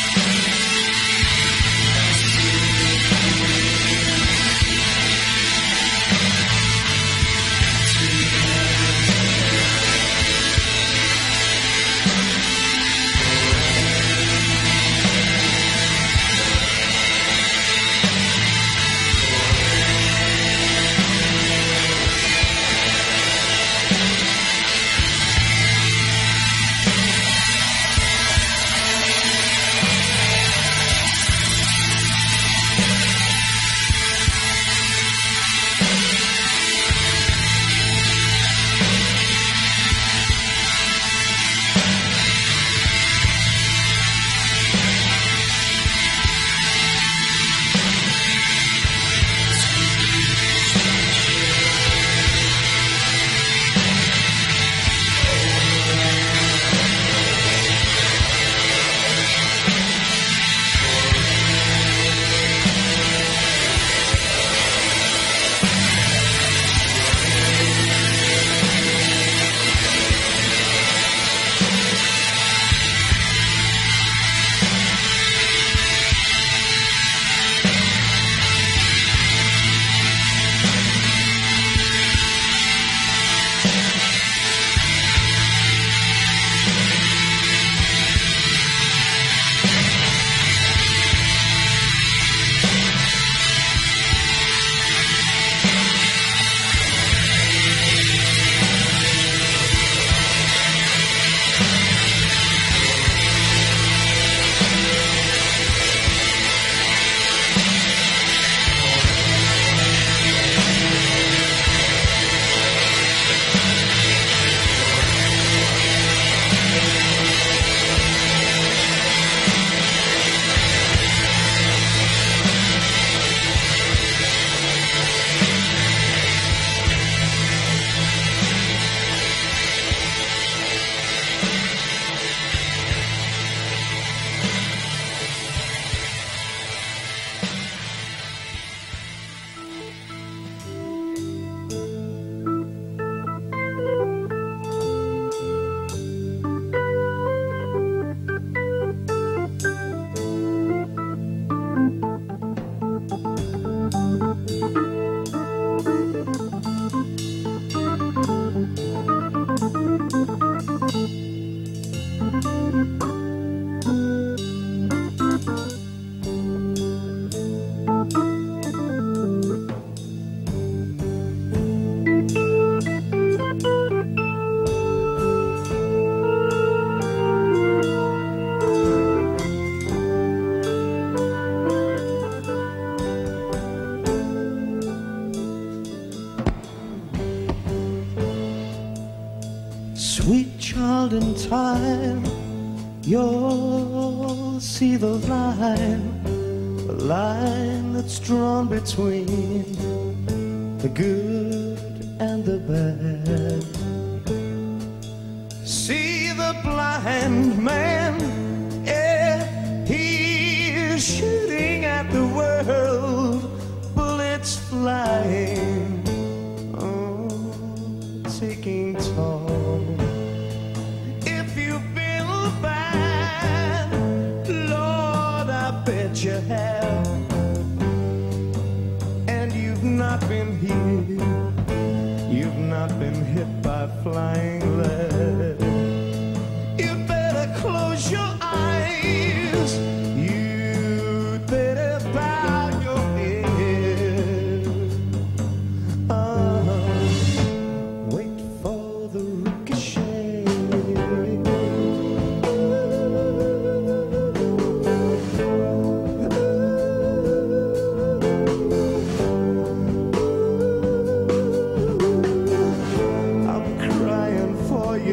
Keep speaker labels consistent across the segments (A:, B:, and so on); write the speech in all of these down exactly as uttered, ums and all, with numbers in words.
A: child in time, you'll see the line, the line that's drawn between the good and the bad. See the blind man, yeah, he's shooting at the world, bullets flying, oh, taking toll. If you've been bad, Lord, I bet you have, and you've not been here, you've not been hit by flying lead. You'd better close your eyes, you'd better bow your head. Uh, wait for the ricochet. I'm crying for you.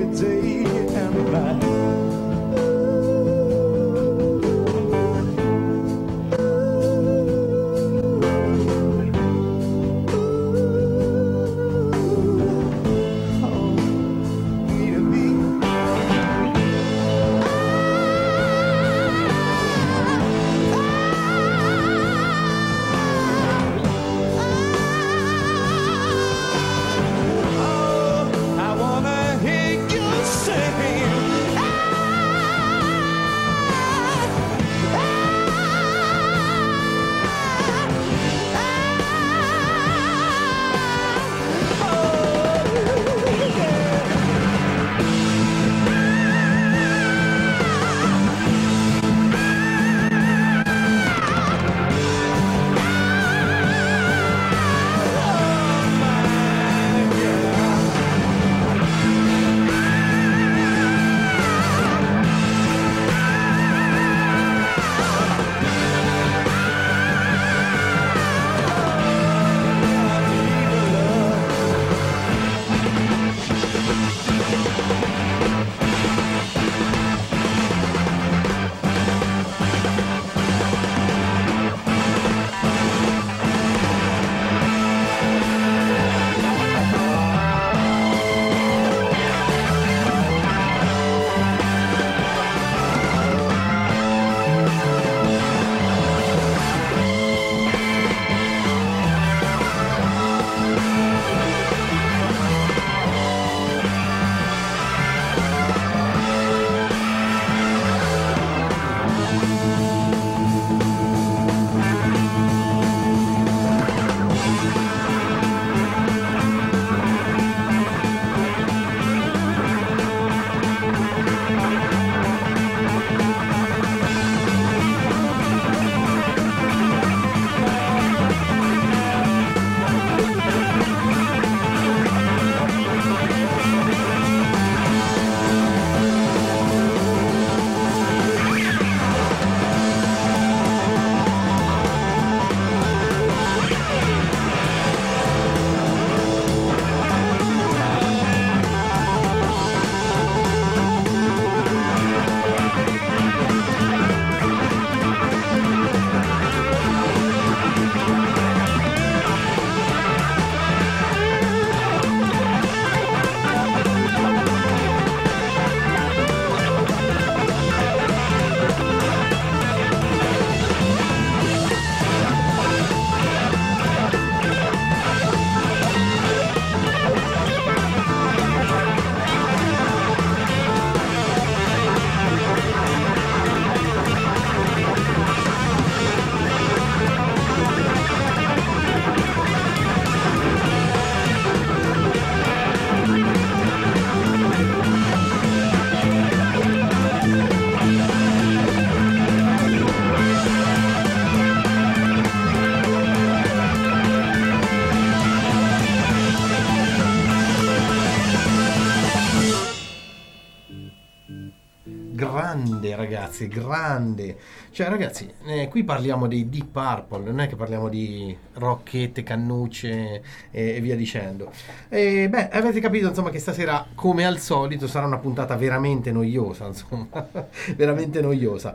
B: ragazzi, grande. Cioè ragazzi, eh, qui parliamo dei Deep Purple, non è che parliamo di rocchette, cannucce e, e via dicendo. E beh, avete capito insomma che stasera, come al solito, sarà una puntata veramente noiosa, insomma, veramente noiosa,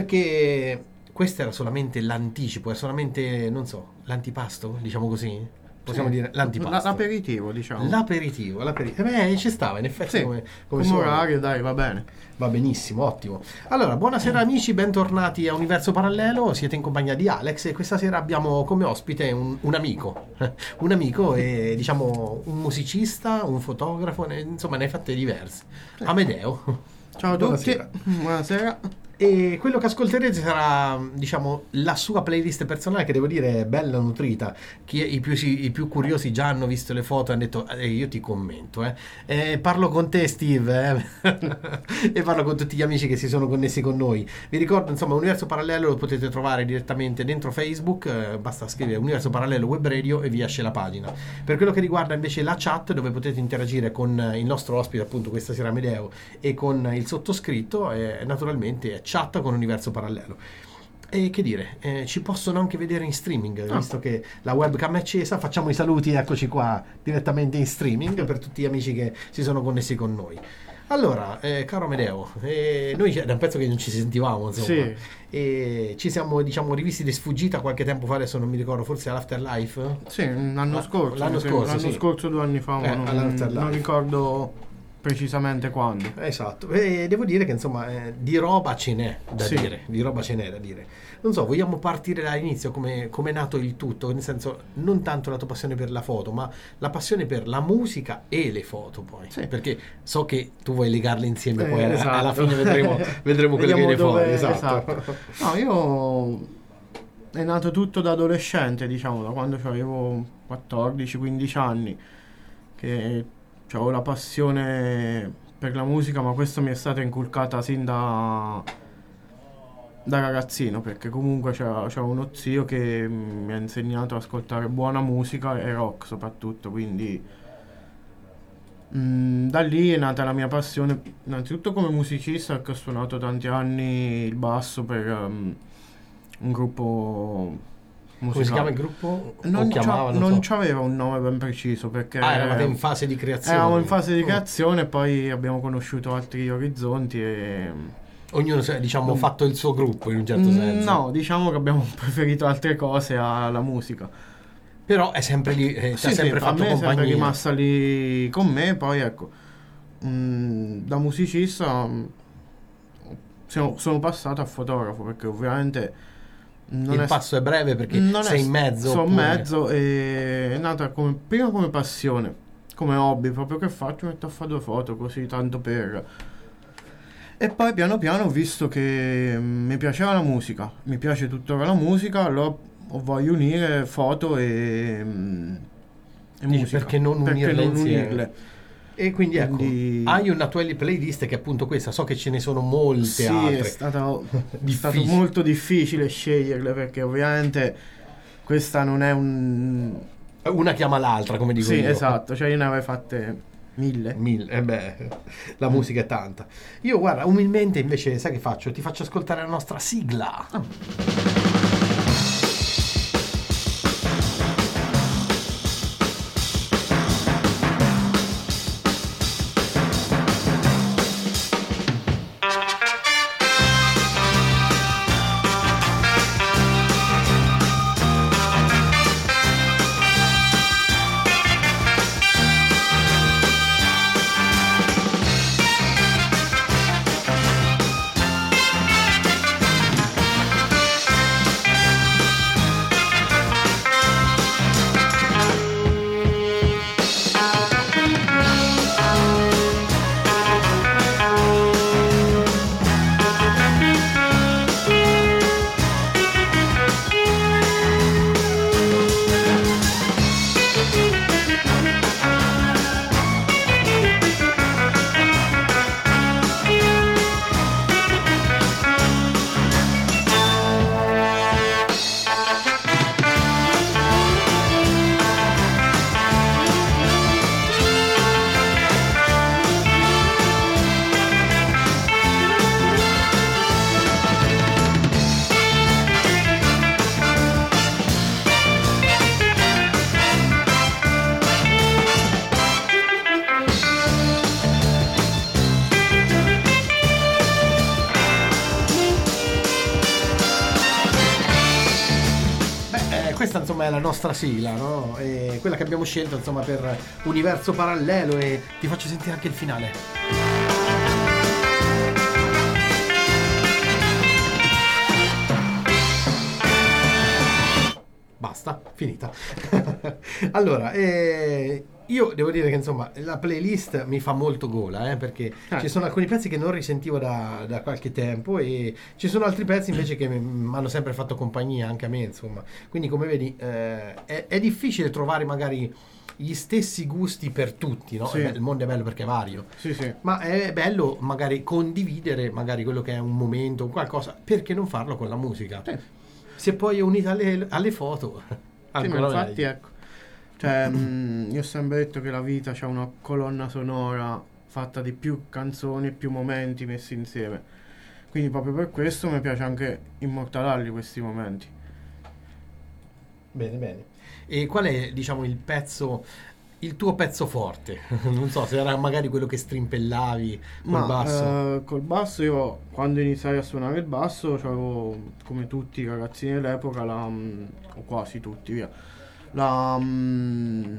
B: perché questo era solamente l'anticipo, è solamente, non so, l'antipasto, diciamo così? Possiamo
C: Sì.
B: dire l'antipasto.
C: L'aperitivo, diciamo.
B: L'aperitivo, l'aperitivo. Eh beh, ci stava, in effetti
C: Sì,
B: come,
C: come
B: suona.
C: orario, dai, va bene.
B: Va benissimo, ottimo. Allora, buonasera amici, bentornati a Universo Parallelo, siete in compagnia di Alex e questa sera abbiamo come ospite un, un amico, un amico e diciamo un musicista, un fotografo, ne- insomma ne hai fatte diverse. Amedeo.
C: Ciao a
B: Buonasera.
C: tutti, buonasera.
B: E quello che ascolterete sarà, diciamo, la sua playlist personale, che devo dire è bella nutrita. Chi, i, più, i più curiosi già hanno visto le foto e hanno detto eh, io ti commento, eh. Eh, parlo con te Steve eh. E parlo con tutti gli amici che si sono connessi con noi. Vi ricordo insomma Universo Parallelo lo potete trovare direttamente dentro Facebook, eh, basta scrivere Universo Parallelo Web Radio e vi esce la pagina. Per quello che riguarda invece la chat, dove potete interagire con il nostro ospite appunto questa sera Amedeo e con il sottoscritto, eh, naturalmente è chat con Universo Parallelo. E che dire, eh, ci possono anche vedere in streaming,
C: Ah.
B: visto che la webcam è accesa. Facciamo i saluti, eccoci qua direttamente in streaming per tutti gli amici che si sono connessi con noi. Allora, eh, caro Amedeo, eh, noi è da un pezzo che non ci sentivamo, insomma,
C: Sì.
B: e ci siamo, diciamo, rivisti di sfuggita qualche tempo fa, adesso non mi ricordo, forse all'Afterlife?
C: Sì, l'anno
B: La-
C: scorso.
B: l'anno
C: mi sembra,
B: scorso,
C: l'anno
B: sì.
C: scorso, due anni fa, ma
B: Eh,
C: non,
B: all'Afterlife.
C: non ricordo precisamente quando.
B: Esatto, e devo dire che insomma eh, di roba ce n'è da
C: Sì.
B: dire, di roba ce n'è da dire. Non so, vogliamo partire dall'inizio, come come è nato il tutto, nel senso non tanto la tua passione per la foto, ma la passione per la musica e le foto poi,
C: Sì.
B: perché so che tu vuoi legarle insieme,
C: Eh,
B: poi alla,
C: esatto.
B: alla fine vedremo, vedremo quello che
C: Vediamo
B: viene
C: dove-
B: fuori, esatto.
C: esatto. No, io è nato tutto da adolescente, diciamo, da quando avevo quattordici quindici anni, che avevo la passione per la musica, ma questo mi è stata inculcata sin da, da ragazzino, perché comunque c'era, c'era uno zio che mi ha insegnato ad ascoltare buona musica e rock soprattutto, quindi mm, da lì è nata la mia passione, innanzitutto come musicista, perché ho suonato tanti anni il basso per um, un gruppo
B: Come si chiama il
C: musicale.
B: gruppo?
C: Non,
B: o
C: c'ha-
B: chiamava, non,
C: non
B: so.
C: c'aveva un nome ben preciso, perché
B: Ah, eravate in fase di creazione.
C: eravamo in fase di
B: Mm.
C: creazione, poi abbiamo conosciuto altri orizzonti e
B: Ognuno si è, diciamo,
C: Mm.
B: fatto il suo gruppo in un certo
C: Mm,
B: senso.
C: no, diciamo che abbiamo preferito altre cose alla musica.
B: Però è sempre lì, eh, ti
C: Sì,
B: ha
C: sì,
B: sempre
C: a
B: fatto
C: me è sempre
B: compagnia.
C: rimasta lì con me, poi ecco, mm, da musicista mm, sono, sono passato a fotografo, perché ovviamente non
B: il
C: è
B: passo è breve perché
C: non
B: sei
C: è-
B: in mezzo.
C: sono in
B: oppure-
C: mezzo e è nata come, prima come passione, come hobby, proprio che faccio, metto a fare due foto così tanto per. E poi piano piano ho visto che mm, mi piaceva la musica, mi piace tuttora la musica, allora ho voglio unire foto e, mm, e
B: Dici,
C: musica.
B: perché non unirle insieme?
C: unirle?
B: E quindi ecco,
C: Quindi-
B: hai una tua playlist che è appunto questa, so che ce ne sono molte
C: Sì, è
B: altre.
C: stato, è stato
B: Difficile.
C: molto difficile sceglierle, perché ovviamente questa non è un.
B: Una chiama l'altra, come dico
C: Sì,
B: io.
C: esatto, cioè io ne avevo fatte mille.
B: Mille, eh beh, la musica è tanta. Io guarda, umilmente invece sai che faccio? Ti faccio ascoltare la nostra sigla. questa insomma è la nostra sigla, no? E quella che abbiamo scelto insomma per Universo Parallelo, e ti faccio sentire anche il finale. Basta, finita. Allora, eh, io devo dire che insomma la playlist mi fa molto gola, eh, perché
C: Eh.
B: ci sono alcuni pezzi che non risentivo da, da qualche tempo, e ci sono altri pezzi invece che mi hanno sempre fatto compagnia anche a me, insomma. Quindi come vedi eh, è, è difficile trovare magari gli stessi gusti per tutti, no?
C: Sì.
B: È be- il mondo è bello perché è vario.
C: Sì, sì.
B: Ma è bello magari condividere magari quello che è un momento, qualcosa, perché non farlo con la musica?
C: Sì.
B: Se poi è unita alle, alle foto,
C: Sì, ma
B: ancora
C: infatti
B: meglio.
C: ecco, cioè, mh, io ho sempre detto che la vita c'è una colonna sonora fatta di più canzoni e più momenti messi insieme. Quindi proprio per questo mi piace anche immortalarli questi momenti.
B: Bene, bene. E qual è, diciamo, il pezzo, il tuo pezzo forte? Non so, se era magari quello che strimpellavi col
C: Ma
B: basso.
C: eh, col basso io quando iniziai a suonare il basso avevo, come tutti i ragazzini dell'epoca, la, mh, o quasi tutti via, la mh,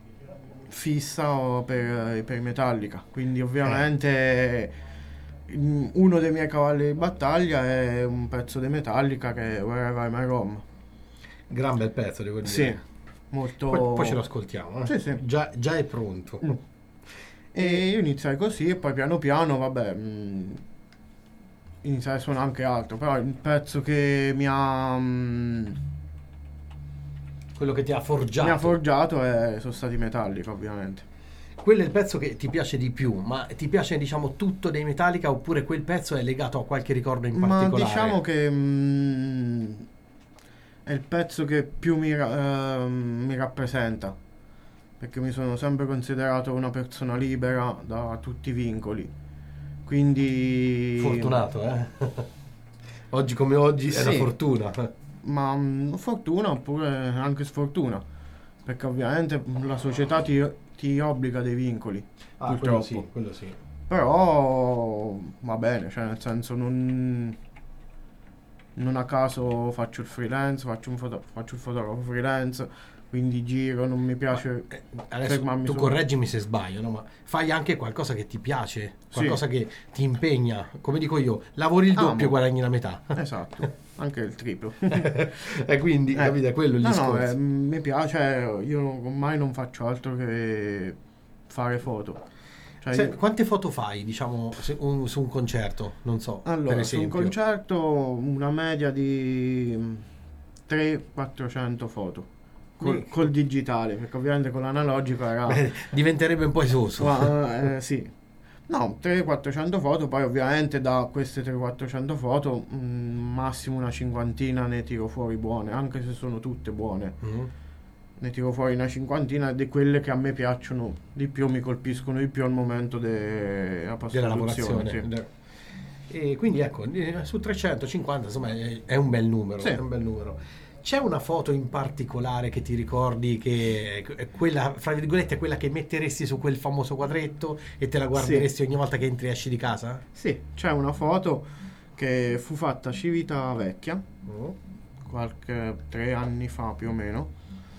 C: fissa per, per i Metallica. Quindi ovviamente mh, uno dei miei cavalli di battaglia è un pezzo di Metallica che è Wherever I May Roam.
B: Gran bel pezzo, devo dire.
C: Sì, molto...
B: Poi, poi ce lo ascoltiamo. Eh?
C: Sì, sì.
B: Già, già è pronto.
C: Mm. E io iniziai così e poi piano piano, vabbè, mh, iniziai a suonare anche altro, però il pezzo che mi ha, mh,
B: Quello che ti ha forgiato.
C: mi ha forgiato è, sono stati Metallica, ovviamente.
B: Quello è il pezzo che ti piace di più, ma ti piace, diciamo, tutto dei Metallica, oppure quel pezzo è legato a qualche ricordo in
C: Ma
B: particolare?
C: diciamo che mh, è il pezzo che più mi, ra- ehm, mi rappresenta, perché mi sono sempre considerato una persona libera da tutti i vincoli. Quindi...
B: Fortunato, eh? Oggi come oggi è una
C: Sì.
B: fortuna.
C: Ma mh, fortuna oppure anche sfortuna, perché ovviamente la società ti, ti obbliga dei vincoli,
B: Ah, quello
C: purtroppo.
B: sì, quello sì.
C: Però va bene, cioè nel senso non, non a caso faccio il freelance, faccio, un foto- faccio il fotografo freelance, quindi giro, non mi piace
B: Eh, Adesso
C: fermarmi
B: tu
C: su-
B: correggimi se sbaglio, no? Ma fai anche qualcosa che ti piace, qualcosa che ti impegna. Come dico io, lavori il
C: Amo.
B: doppio e guadagni la metà.
C: Esatto, anche il triplo.
B: E quindi,
C: Eh,
B: capite, è quello il
C: no, no,
B: discorso.
C: eh, mi piace, io ormai non faccio altro che fare foto. Cioè,
B: Se-
C: io-
B: quante foto fai, diciamo, se- un- su un concerto? Non so, per
C: allora, su un
B: esempio.
C: concerto una media di trecento quattrocento foto col,
B: Sì.
C: col digitale, perché ovviamente con l'analogico era...
B: Beh, diventerebbe un po' esoso.
C: Ma, eh, sì. No, trecento quattrocento foto, poi ovviamente da queste trecento quattrocento foto mh, massimo una cinquantina ne tiro fuori buone, anche se sono tutte buone.
B: Mm.
C: Ne tiro fuori una cinquantina di quelle che a me piacciono di più, mi colpiscono di più al momento de- della
B: Della
C: post-produzione,
B: lavorazione.
C: sì.
B: E quindi ecco, eh, su trecentocinquanta insomma è, è un bel numero,
C: Sì.
B: è un bel numero. C'è una foto in particolare che ti ricordi che è quella, fra virgolette, quella che metteresti su quel famoso quadretto e te la guarderesti ogni volta che entri e esci di casa?
C: Sì, c'è una foto che fu fatta a Civitavecchia
B: Oh.
C: qualche tre anni fa più o meno,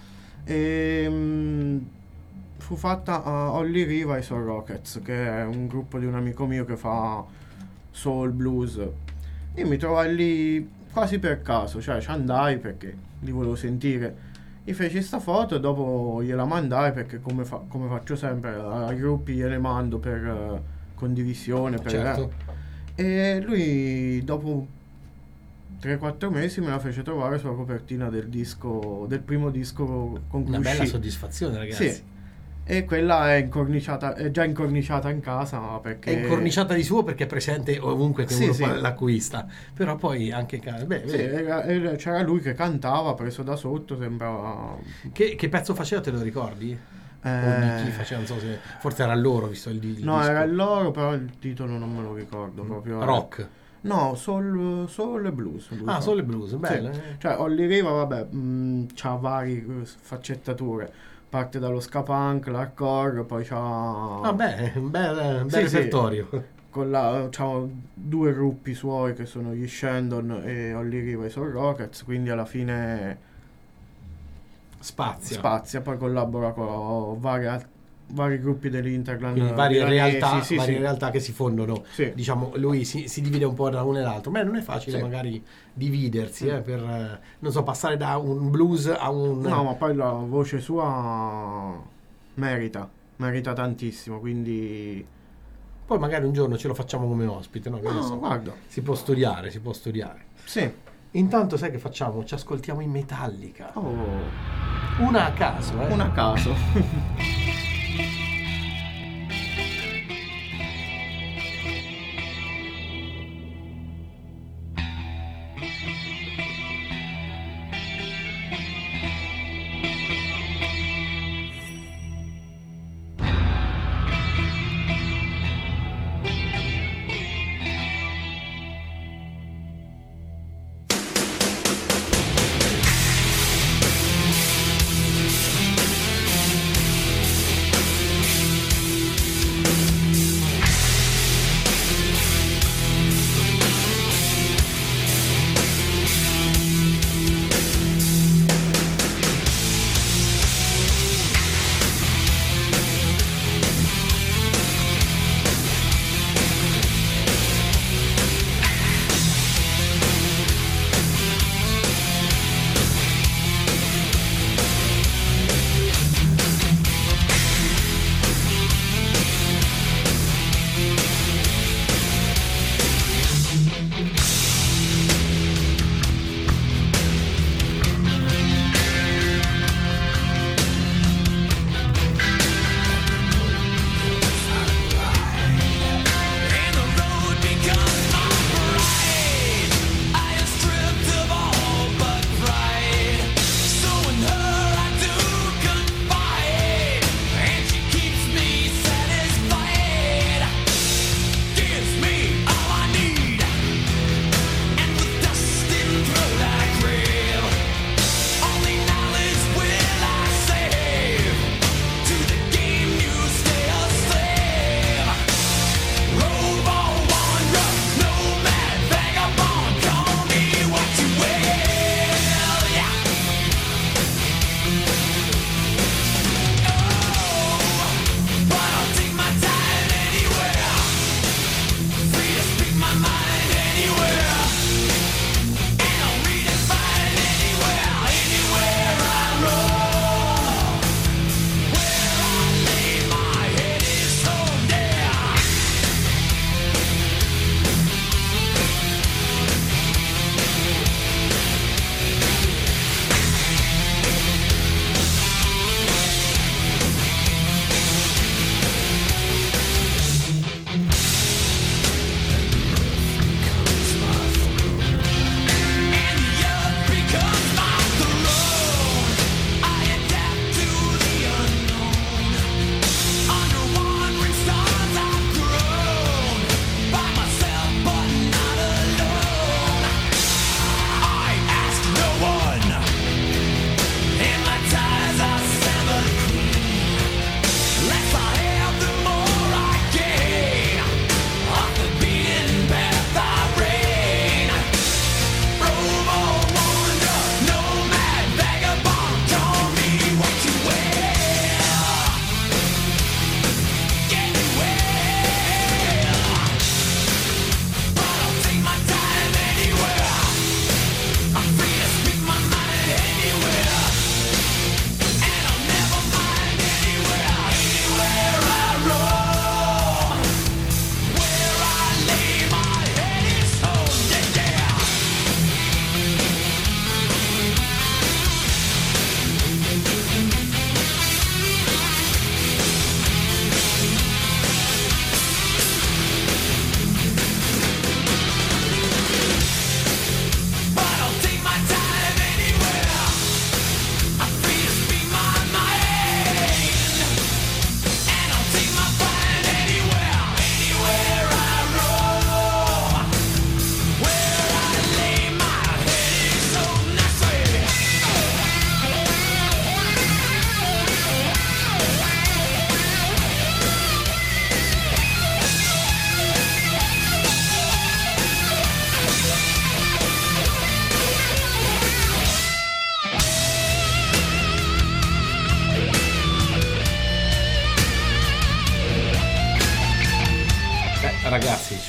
C: e mh, fu fatta a Holly Riva e Soul Rockets, che è un gruppo di un amico mio che fa soul, blues. Io mi trovai lì quasi per caso, cioè ci andai perché li volevo sentire. Gli feci sta foto e dopo gliela mandai, perché come, fa- come faccio sempre ai gruppi gliele mando per eh, condivisione, per,
B: Certo.
C: e lui dopo tre quattro mesi me la fece trovare sulla copertina del disco, del primo disco con cui
B: Una bella
C: uscì.
B: soddisfazione, ragazzi.
C: Sì. E quella è incorniciata, è già incorniciata in casa perché
B: È incorniciata di suo perché è presente ovunque che
C: Sì,
B: uno
C: sì.
B: fa- l'acquista. Però poi anche... ca- Beh,
C: Sì,
B: vedi.
C: era- era- c'era lui che cantava preso da sotto, sembrava
B: Che, che pezzo faceva, te lo ricordi? O
C: eh,
B: di chi faceva, non so se... Forse era loro, visto il, il
C: no,
B: disco.
C: era il loro, però il titolo non me lo ricordo proprio.
B: Rock.
C: No, soul, soul e blues. lui
B: Ah,
C: fa.
B: solo il blues, bello.
C: Sì.
B: eh.
C: Cioè, Holly Riva, vabbè, mh, c'ha vari eh, sfaccettature. Parte dallo ska punk, l'hardcore, poi c'ha...
B: Ah, beh, un bel, un bel
C: Sì, sì.
B: repertorio.
C: Con la, c'ha due gruppi suoi che sono gli Shandon e Holly Riva e i Soul Rockets, quindi alla fine
B: spazia.
C: spazia, poi collabora con varie, vari gruppi dell'Interland,
B: Quindi varie
C: milanesi,
B: realtà,
C: sì,
B: varie
C: sì.
B: realtà che si fondono.
C: Sì.
B: Diciamo, lui si, si divide un po' da uno e l'altro. Ma non è facile
C: Sì.
B: magari dividersi eh, per, eh, non so, passare da un blues a un...
C: No, ma poi la voce sua merita, merita tantissimo, quindi...
B: Poi magari un giorno ce lo facciamo come ospite, no? Che ne
C: No,
B: so.
C: guarda,
B: Si può studiare, si può studiare.
C: sì.
B: Intanto sai che facciamo? Ci ascoltiamo in Metallica.
C: Oh,
B: Una a caso, eh.
C: una a caso.
A: Thank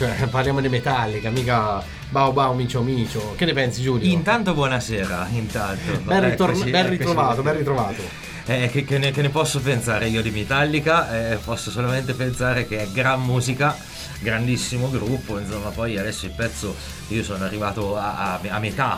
B: cioè parliamo di Metallica, mica Bau Bau Micio Micio. Che ne pensi, Giulio?
D: Intanto buonasera, intanto.
B: Ben, ritorn-
D: Eccoci,
B: ben
D: eccoci.
B: ritrovato, ben ritrovato.
D: Eh, che, che, ne, che ne posso pensare io di Metallica? Eh, posso solamente pensare che è gran musica, grandissimo gruppo, insomma. Poi adesso il pezzo io sono arrivato a, a, a metà,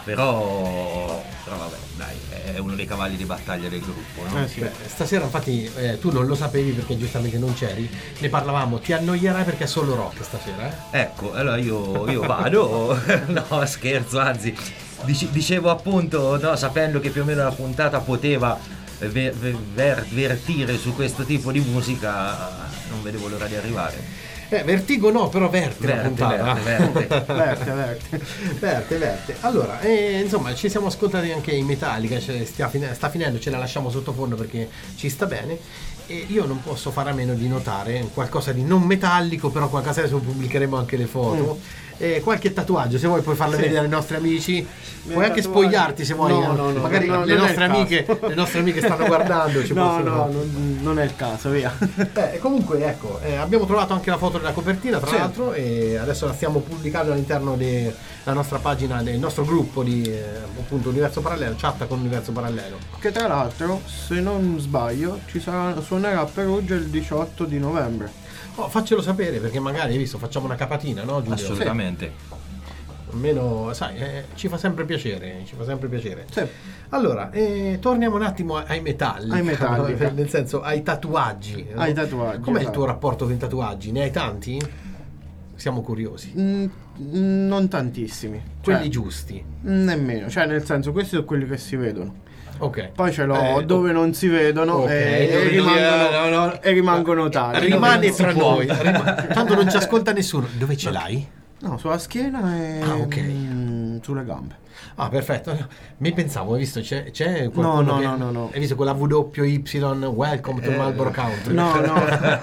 D: però, però vabbè, dai, è uno dei cavalli di battaglia del gruppo, no?
C: Eh sì.
B: Beh, stasera infatti eh, tu non lo sapevi perché giustamente non c'eri, ne parlavamo, ti annoierai perché è solo rock stasera, eh?
D: Ecco, allora io, io vado, no scherzo, anzi, dice- dicevo appunto, no, sapendo che più o meno la puntata poteva ver- ver- vertire su questo tipo di musica, non vedevo l'ora di arrivare.
B: Eh, Vertigo no, però verte, la
D: Verte,
B: puntata.
D: verte, verte.
C: Verte, verte.
B: Verte, verte. Allora, eh, insomma, ci siamo ascoltati anche in Metallica, cioè, stia fin- sta finendo, ce la lasciamo sottofondo perché ci sta bene. E io non posso fare a meno di notare qualcosa di non metallico, però qualcosa adesso pubblicheremo anche le foto.
C: Mm.
B: E qualche tatuaggio, se vuoi puoi farlo
C: Sì.
B: vedere ai nostri amici. Puoi anche
C: tatuaggi?
B: spogliarti se vuoi.
C: No, no, no,
B: magari
C: no,
B: le,
C: non è
B: nostre
C: il
B: amiche,
C: caso.
B: le nostre amiche stanno guardando. Ci
C: No,
B: possono-
C: no, non, non è il caso, via.
B: Eh, comunque ecco, eh, abbiamo trovato anche la foto della copertina tra
C: Sì.
B: l'altro e adesso la stiamo pubblicando all'interno della nostra pagina, del nostro gruppo di eh, appunto Universo Parallelo, chatta con Universo Parallelo.
C: Che tra l'altro, se non sbaglio, ci sarà, suonerà a Perugia il diciotto di novembre.
B: Oh, faccelo sapere perché magari hai visto facciamo una capatina, no Giulio?
D: Assolutamente.
B: Sì. Almeno sai, eh, ci fa sempre piacere, ci fa sempre piacere.
C: Sì.
B: Allora, eh, torniamo un attimo ai metalli,
C: Ai Metallica.
B: nel senso ai tatuaggi. no?
C: Ai tatuaggi,
B: Com'è il
C: esatto.
B: tuo rapporto con i tatuaggi? Ne hai tanti? Siamo curiosi.
C: Mm, non tantissimi.
B: Quelli
C: Cioè,
B: giusti.
C: nemmeno, cioè nel senso, questi sono quelli che si vedono.
B: Ok.
C: Poi ce l'ho
B: Eh,
C: dove non si vedono
B: ok,
C: e,
B: dove
C: e
B: non-
C: rimangono,
B: no, no.
C: e rimangono tali.
B: Rimane
C: Dove
B: tra
C: non si può.
B: noi. Rima- Tanto non ci ascolta nessuno. Dove ce l'hai?
C: No, sulla schiena e
B: Ah, ok.
C: mm, sulle gambe.
B: Ah, perfetto. Mi pensavo, hai visto, c'è, c'è
C: No,
B: qualcuno
C: no,
B: che-
C: no, no, no.
B: Hai visto quella W Y, Welcome to
D: Eh,
B: Marlboro Country?
C: No, no.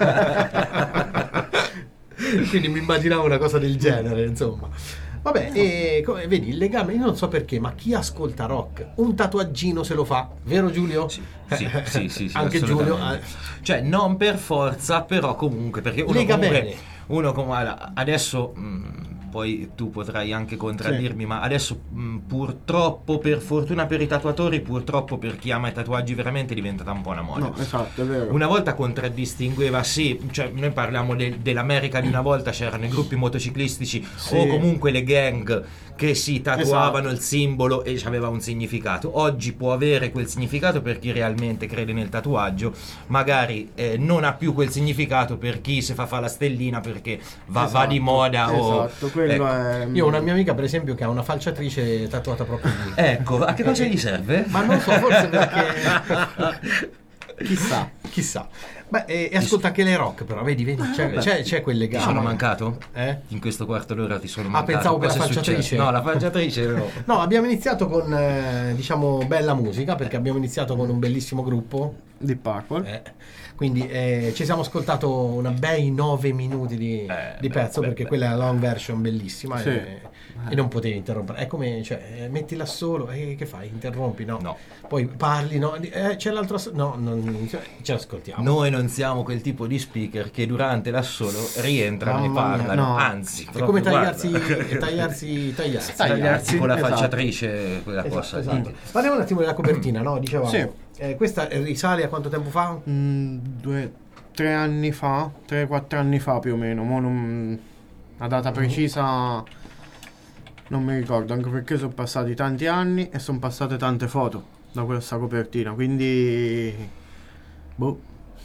B: Quindi mi immaginavo una cosa del genere, insomma. Vabbè, e come vedi, il legame, io non so perché, ma chi ascolta rock, un tatuaggino se lo fa, vero Giulio?
D: Sì, sì, sì, sì, sì,
B: Anche Giulio.
D: assolutamente.
B: eh,
D: Cioè, non per forza, però comunque, perché uno
B: Lega
D: comunque,
B: bene.
D: uno come adesso, mh, poi tu potrai anche contraddirmi, ma adesso mh, purtroppo, per fortuna per i tatuatori, purtroppo per chi ama i tatuaggi veramente diventa un po' una moda.
C: No, esatto, è vero.
D: Una volta contraddistingueva, sì, cioè noi parliamo de- dell'America di una volta, c'erano i gruppi motociclistici
C: Sì.
D: o comunque le gang che si tatuavano
C: Esatto.
D: il simbolo e aveva un significato. Oggi può avere quel significato per chi realmente crede nel tatuaggio, magari eh, non ha più quel significato per chi si fa fa la stellina perché va, va
C: Esatto,
D: di moda o...
C: esatto, quello
D: ecco.
C: è.
B: Io ho una mia amica, per esempio, che ha una falciatrice tatuata proprio lì.
D: Ecco, a che cosa gli serve?
B: Ma non so, forse perché... Chissà, chissà. Beh, e, e ascolta anche le rock, però, vedi, vedi, c'è,
D: Beh,
B: c'è, c'è quel
D: Ti
B: legame.
D: sono mancato?
B: Eh?
D: In questo quarto d'ora ti sono
B: Ah,
D: mancato.
B: pensavo per la
D: Cosa è
B: falciatrice.
D: successo? No, la falciatrice no.
B: No, abbiamo iniziato con, eh, diciamo, bella musica, perché abbiamo iniziato con un bellissimo gruppo.
C: Di Purple.
B: Eh, quindi eh, ci siamo ascoltato una bei nove minuti di,
D: Eh,
B: di
D: beh,
B: pezzo,
D: beh,
B: perché
D: beh.
B: quella è la long version bellissima
C: Sì.
B: e, e non potevi interrompere. È come, cioè, eh, mettila solo e che fai? Interrompi? No.
D: No.
B: Poi parli, no? Eh, c'è l'altro... ass- No, non, cioè, ci ascoltiamo.
D: Noi non siamo quel tipo di speaker che durante l'assolo rientrano
C: Mamma
D: e
C: mia,
D: parlano,
C: no.
D: anzi,
B: È come
D: proprio,
B: tagliarsi,
D: guarda.
B: tagliarsi, tagliarsi.
D: tagliarsi con la
C: esatto.
D: falciatrice quella
B: Esatto,
D: cosa
B: esatto.
D: lì.
B: Parliamo un attimo della copertina, no? Dicevamo.
C: Sì.
B: Eh, questa risale a quanto tempo fa?
C: Mm, due, tre anni fa, tre, quattro anni fa più o meno. Mo non, la data precisa non mi ricordo, anche perché sono passati tanti anni e sono passate tante foto da questa copertina, quindi boh,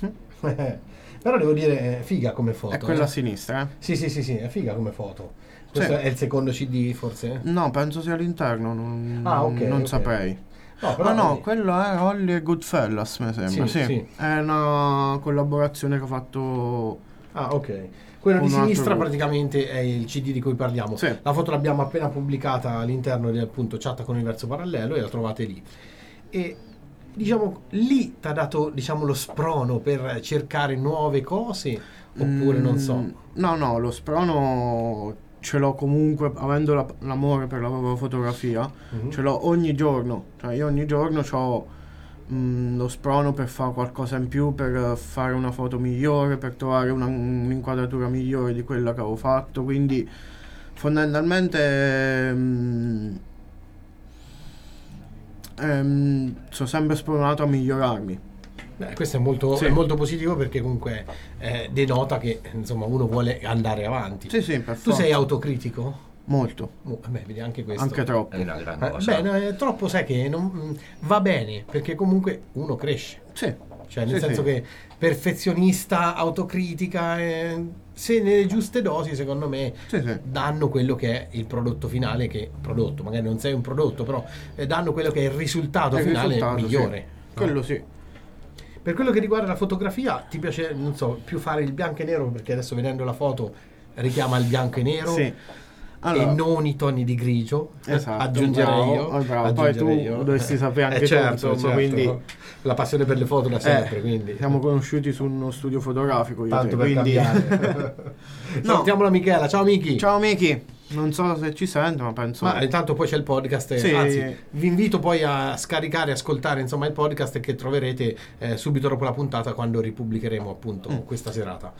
B: Però devo dire, è figa come foto.
C: è quella
B: eh.
C: a sinistra, eh?
B: Sì, sì, sì, sì, è figa come foto. Questo
C: Sì.
B: è il secondo C D, forse?
C: No, penso sia all'interno, non,
B: Ah, ok,
C: non
B: ok.
C: saprei.
B: No, però
C: Ah no,
B: vedi.
C: quello è Holly e Goodfellas, mi sembra,
B: Sì,
C: sì,
B: sì.
C: È una collaborazione che ha fatto.
B: Ah, ok. Quello di
C: Un altro
B: sinistra
C: gruppo.
B: praticamente è il C D di cui parliamo.
C: Sì.
B: La foto l'abbiamo appena pubblicata all'interno di appunto Chatta con Universo Parallelo e la trovate lì. E diciamo lì ti ha dato diciamo lo sprono per cercare nuove cose oppure non so.
C: Mm, No, no, lo sprono ce l'ho comunque, avendo la- l'amore per la fotografia,
B: Mhm.
C: ce l'ho ogni giorno. Cioè io ogni giorno ho mh, lo sprono per fare qualcosa in più, per fare una foto migliore, per trovare una, un'inquadratura migliore di quella che avevo fatto, quindi fondamentalmente mh, ehm, sono sempre spronato a migliorarmi.
B: Beh, questo è molto,
C: Sì.
B: è molto positivo, perché comunque eh, denota che insomma uno vuole andare avanti.
C: Sì, sì, per
B: Tu
C: forza.
B: sei autocritico?
C: Molto,
B: Oh, beh, vedi anche questo.
C: anche troppo.
D: È una gran
B: Eh,
D: cosa.
B: beh, no, è troppo, sai che non, mh, va bene, perché comunque uno cresce.
C: Sì,
B: Cioè, nel
C: Sì,
B: senso
C: sì.
B: che perfezionista, autocritica, eh, se nelle giuste dosi, secondo me,
C: sì, sì.
B: danno quello che è il prodotto finale, che prodotto, magari non sei un prodotto, però eh, danno quello che è il risultato
C: Il
B: finale
C: risultato,
B: migliore.
C: sì.
B: no?
C: Quello sì.
B: Per quello che riguarda la fotografia, ti piace, non so, più fare il bianco e nero, perché adesso vedendo la foto richiama il bianco e nero,
C: Sì. Allora,
B: e non i toni di grigio.
C: Esatto,
B: aggiungerei
C: bravo,
B: io,
C: oh, bravo. Poi
B: aggiungerei
C: tu
B: io.
C: dovresti sapere anche
B: Eh,
C: tu,
B: certo,
C: insomma,
B: certo.
C: quindi-
B: la passione per le foto da sempre,
C: eh,
B: quindi
C: siamo conosciuti su uno studio fotografico, io
B: tanto
C: te,
B: per
C: quindi
B: cambiare.
C: No.
B: Salutiamo la Michela, ciao Miki.
C: Ciao Miki, non so se ci sento, ma penso
B: Ma intanto poi c'è il podcast, eh,
C: Sì.
B: anzi vi invito poi a scaricare, ascoltare insomma il podcast, che troverete eh, subito dopo la puntata, quando ripubblicheremo appunto
C: Mm.
B: questa serata.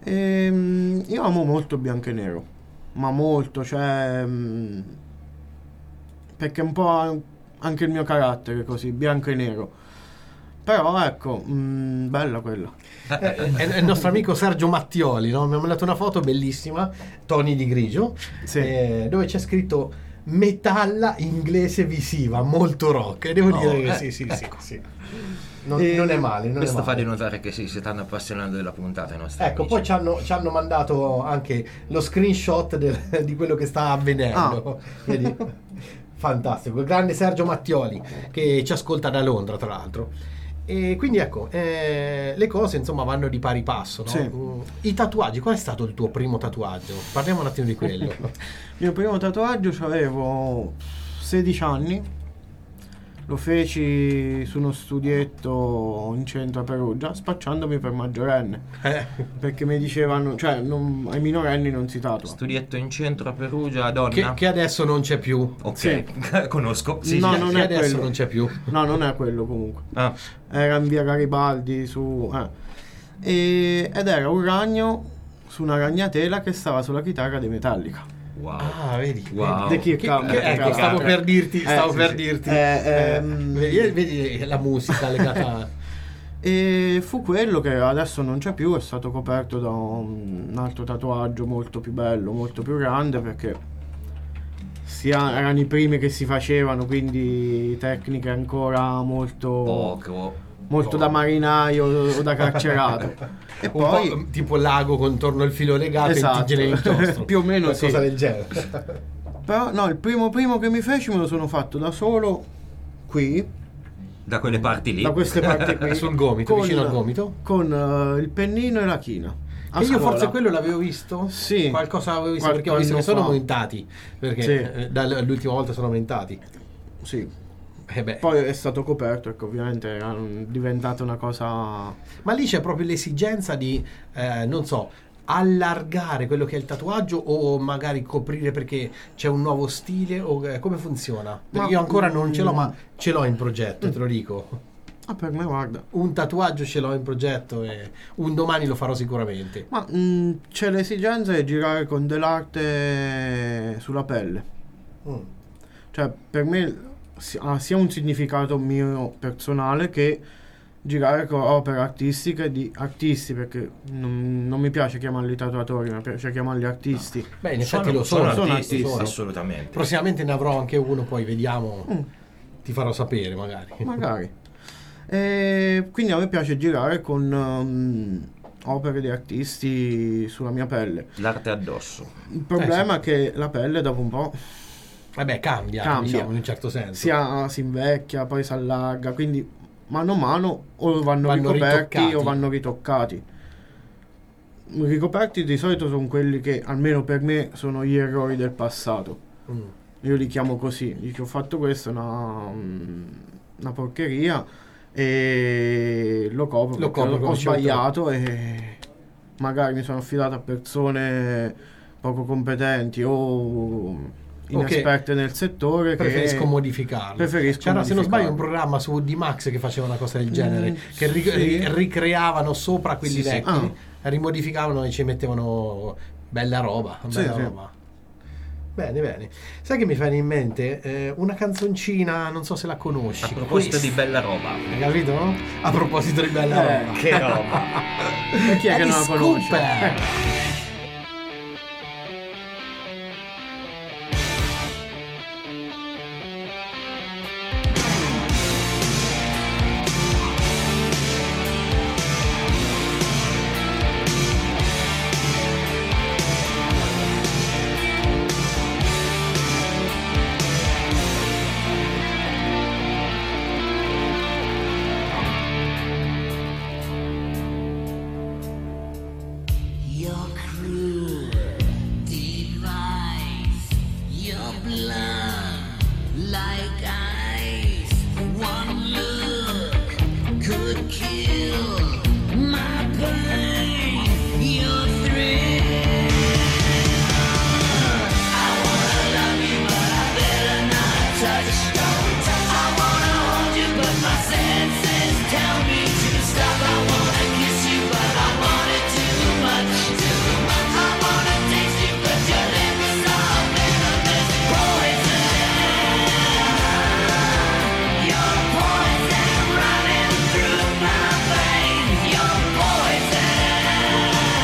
C: Ehm, io amo molto bianco e nero, ma molto, cioè mh, perché è un po' anche il mio carattere così, bianco e nero. Però ecco, mh, bella quella.
B: Eh, è, è il nostro amico Sergio Mattioli, no? Mi ha mandato una foto bellissima, toni di grigio,
C: Sì.
B: eh, dove c'è scritto metalla inglese visiva, molto rock, e devo
D: Oh,
B: dire che
D: eh,
B: sì, sì, sì,
D: ecco.
B: sì. Non,
C: E
B: non è male, non
D: Questo
B: è
D: fa
B: male.
D: denotare che sì, si stanno appassionando della puntata i nostri
B: Ecco,
D: amici.
B: poi ci hanno, ci hanno mandato anche lo screenshot del- di quello che sta avvenendo. Vedi? Fantastico, il grande Sergio Mattioli, che ci ascolta da Londra, tra l'altro. E quindi ecco, eh, le cose insomma vanno di pari passo, no?
C: Sì.
B: Mm, I tatuaggi, qual è stato il tuo primo tatuaggio? Parliamo un attimo di quello.
C: Il mio primo tatuaggio avevo sedici anni, lo feci su uno studietto in centro a Perugia, spacciandomi per maggiorenne,
B: Eh,
C: perché mi dicevano, cioè non- ai minorenni non si tatua.
D: Studietto in centro a Perugia, donna.
B: che, che adesso non c'è più.
D: Ok,
C: Sì.
D: conosco. Sì,
C: No,
D: sì.
C: non
B: che
C: è
B: adesso
C: quello.
B: non c'è più.
C: No, non è quello comunque.
D: Ah,
C: Era in via Garibaldi su eh. E- ed era un ragno su una ragnatela che stava sulla chitarra di Metallica.
D: wow.
B: Ah, vedi?
D: Wow.
C: The Kick
B: Che-
C: Out.
B: che- ecco,
C: Eh,
B: stavo
C: eh,
B: per dirti,
C: eh,
B: stavo
C: sì,
B: per
C: sì.
B: dirti.
C: Eh,
B: Eh,
C: ehm,
B: vedi, vedi la musica legata a...
C: E fu quello che adesso non c'è più, è stato coperto da un altro tatuaggio molto più bello, molto più grande, perché sia erano i primi che si facevano, quindi tecniche ancora molto,
D: Poco.
C: molto da marinaio o da carcerato. E
B: un
C: poi
B: po' tipo lago contorno il filo legato,
C: Esatto.
B: e intigene l'inchiostro.
C: Più o meno
B: qualcosa
C: sì.
B: del genere.
C: però no, il primo primo che mi feci me lo sono fatto da solo qui,
D: Da quelle parti lì.
C: da queste parti qui,
B: Sul gomito, vicino al gomito?
C: con eh, il pennino e la china. A
B: Che io
C: scuola.
B: forse quello l'avevo visto?
C: Sì.
B: Qualcosa avevo visto,
C: Qualche
B: perché ho visto che
C: anno
B: sono
C: fa.
B: aumentati. Perché
C: Sì.
B: eh, dall'ultima volta sono aumentati.
C: Sì.
B: Eh beh.
C: Poi è stato coperto, ecco, ovviamente era un- diventata una cosa.
B: Ma lì c'è proprio l'esigenza di, eh, non so, allargare quello che è il tatuaggio, o magari coprire perché c'è un nuovo stile, o eh, come funziona? Perché
C: Ma-
B: io ancora non ce l'ho,
C: mm.
B: ma ce l'ho in progetto, te lo dico.
C: Ah, per me, guarda.
B: Un tatuaggio ce l'ho in progetto e un domani lo farò sicuramente.
C: Ma mh, c'è l'esigenza di girare con dell'arte sulla pelle.
B: Mm.
C: Cioè, per me si- ha sia un significato mio personale che girare con opere artistiche di artisti, perché non, non mi piace chiamarli tatuatori, mi piace chiamarli artisti.
B: Beh, in effetti lo
D: sono,
B: sono,
C: sono
D: artisti,
C: artisti.
B: sono.
D: assolutamente.
B: Prossimamente ne avrò anche uno, poi vediamo,
C: Mm.
B: ti farò sapere magari.
C: Magari. E quindi a me piace girare con um, opere di artisti sulla mia pelle.
D: L'arte addosso.
C: Il problema
B: Eh,
C: è che la pelle dopo un po'
B: Vabbè, cambia,
C: Cambia.
B: diciamo, in un certo senso.
C: si, ha- si invecchia, poi si allarga, quindi mano a mano o vanno,
B: Vanno
C: ricoperti
B: ritoccati.
C: o vanno ritoccati. I ricoperti di solito sono quelli che, almeno per me, sono gli errori del passato.
B: Mm.
C: Io li chiamo così, dico ho fatto questo, è una, una porcheria, e lo copro,
B: Lo
C: perché
B: copro
C: ho,
B: come
C: ho
B: scelta.
C: sbagliato e magari mi sono affidato a persone poco competenti o inesperte nel settore,
B: preferisco
C: che
B: modificarli.
C: preferisco
B: C'era, se non sbaglio, un
C: modificarli.
B: programma su D Max che faceva una cosa del genere,
C: Mm,
B: che ri-
C: sì.
B: ri- ricreavano sopra quelli
D: Sì, sì.
B: vecchi,
C: Ah.
B: rimodificavano e ci mettevano bella roba,
C: Sì,
B: bella
C: sì.
B: roba. Bene, bene. Sai che mi fa in mente Eh, una canzoncina, non so se la conosci.
D: A proposito
B: Questa.
D: di bella roba.
B: Hai capito? A proposito di bella
C: Eh,
B: roba.
D: Che roba.
C: E chi è che non la
B: Alice
C: conosce?
B: Cooper.
E: Your cruel device, your blood like ice. One look could kill my pain. Your thrill. I wanna love you, but I better not touch. I wanna hold you, but my senses tell me to stop. I wanna kiss you, but I want it too much. I wanna taste you, but your lips are venomous poison. You're poison running through my veins. You're poison.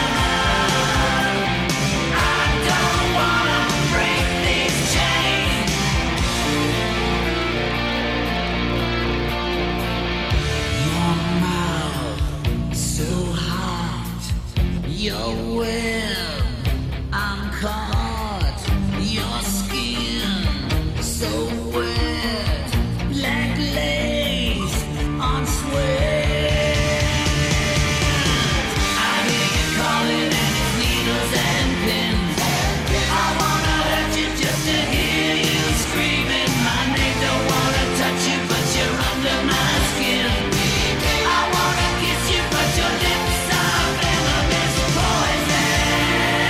E: I don't wanna break these chains. Your mouth so hot, your web I'm caught, your skin so wet, like lace on sweat. I hear you calling and it's needles and pins. I wanna hurt you just to hear you screaming my name. Don't wanna touch you, but you're under my skin. I wanna kiss you, but your lips are venomous poison.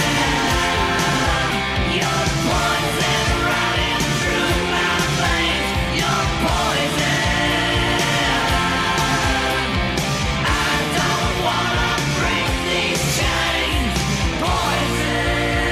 E: You're poison running through my veins. You're poison. I don't wanna break these chains. Poison.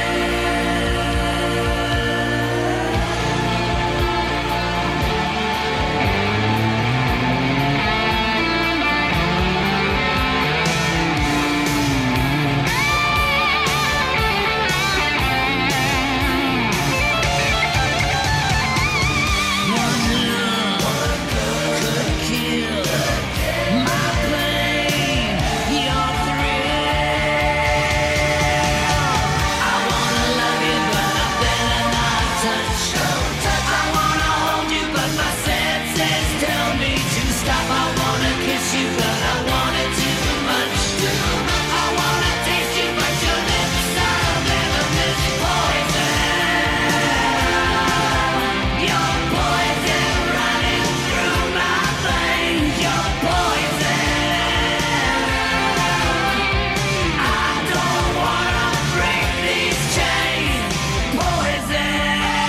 E: One look could kill my pain, your thrill. I wanna love you, but I better not touch. I wanna hold you, but my senses tell me to stop. I wanna kiss you, but I want it too much. I wanna taste you, but your lips are venomous poison. You're poison running through my veins. You're poison. I don't wanna break these chains. Poison.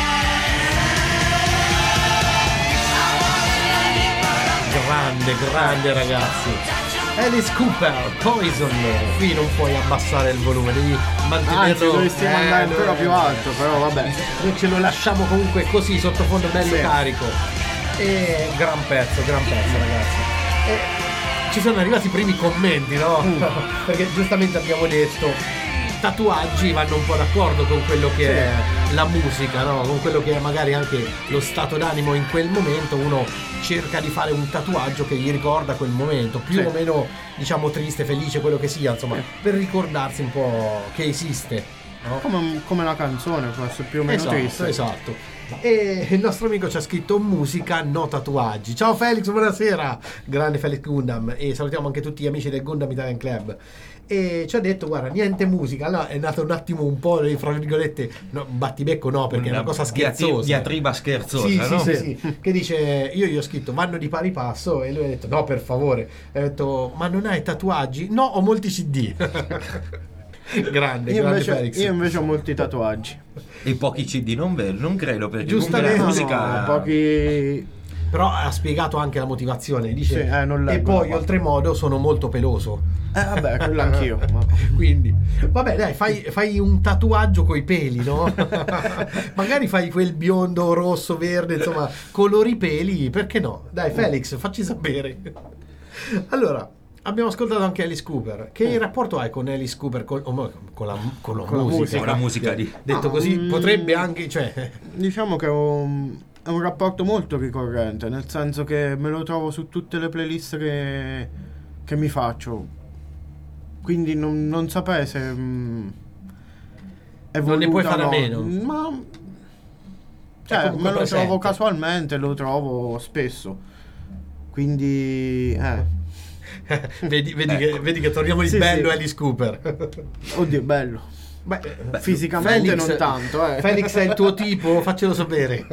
E: I wanna love you, but I
B: Grande, grande ragazzi. Alice Cooper, Poison. Qui non puoi abbassare il volume, devi mantenerlo.
C: Anzi, dovresti
B: Eh,
C: mandare ancora
B: no,
C: più alto, però vabbè.
B: Noi ce lo lasciamo comunque così sottofondo bello
C: Sì.
B: carico. E gran pezzo, gran pezzo ragazzi. E ci sono arrivati i primi commenti, no?
C: Mm.
B: Perché giustamente abbiamo detto tatuaggi vanno un po' d'accordo con quello che
C: Sì.
B: è la musica, no? Con quello che è magari anche lo stato d'animo in quel momento. Uno cerca di fare un tatuaggio che gli ricorda quel momento, più
C: Sì.
B: o meno diciamo triste, felice, quello che sia, insomma, per ricordarsi un po' che esiste, no?
C: Come, come la canzone, può essere più o meno
B: Esatto,
C: triste.
B: esatto. E il nostro amico ci ha scritto musica, no tatuaggi. Ciao Felix, buonasera. Grande Felix Gundam. E salutiamo anche tutti gli amici del Gundam Italian Club. E ci ha detto, guarda, niente musica. Allora è nato un attimo un po', fra virgolette, no, battibecco no, perché è una cosa scherzosa.
D: Diatriba scherzosa,
B: Sì,
D: no?
B: sì, sì, sì. Che dice, io gli ho scritto vanno di pari passo e lui ha detto no, per favore. E ho detto, ma non hai tatuaggi? No, ho molti C D. grande,
C: Io
B: grande
C: invece,
B: Felix.
C: io invece ho molti tatuaggi.
D: E pochi C D non vedo, non credo, perché
B: Giustamente.
D: comunque la
C: No,
D: musica...
C: no, pochi...
B: Però ha spiegato anche la motivazione, dice,
C: Sì, eh, non
B: e
C: leggo
B: poi
C: la parte.
B: oltremodo sono molto peloso.
C: Eh vabbè, quello anch'io. ma-
B: Quindi, vabbè, dai, fai, fai un tatuaggio coi peli, no? Magari fai quel biondo, rosso, verde, insomma, colori peli, perché no? Dai, Felix, facci sapere. Allora, abbiamo ascoltato anche Alice Cooper. Che rapporto hai con Alice Cooper? Con, o mo- con la, con la
C: Con la
B: musica?
C: musica.
D: Con la musica di...
B: Detto
C: No,
B: così,
C: mm,
B: potrebbe anche, cioè...
C: Diciamo che ho un- è un rapporto molto ricorrente, nel senso che me lo trovo su tutte le playlist che, che mi faccio. Quindi non, non saprei se mm, è
B: Non ne puoi
C: voluta
B: fare
C: o
B: a
C: no.
B: meno.
C: Ma
B: È
C: cioè,
B: comunque
C: me lo
B: presente.
C: trovo casualmente, lo trovo spesso. Quindi eh.
B: vedi, vedi, che, vedi che torniamo il
C: Sì,
B: bello
C: sì.
B: Alice Cooper.
C: Oddio, bello.
B: Beh,
C: Fisicamente
B: Felix-
C: non tanto, eh.
B: Felix è il tuo tipo, faccelo sapere.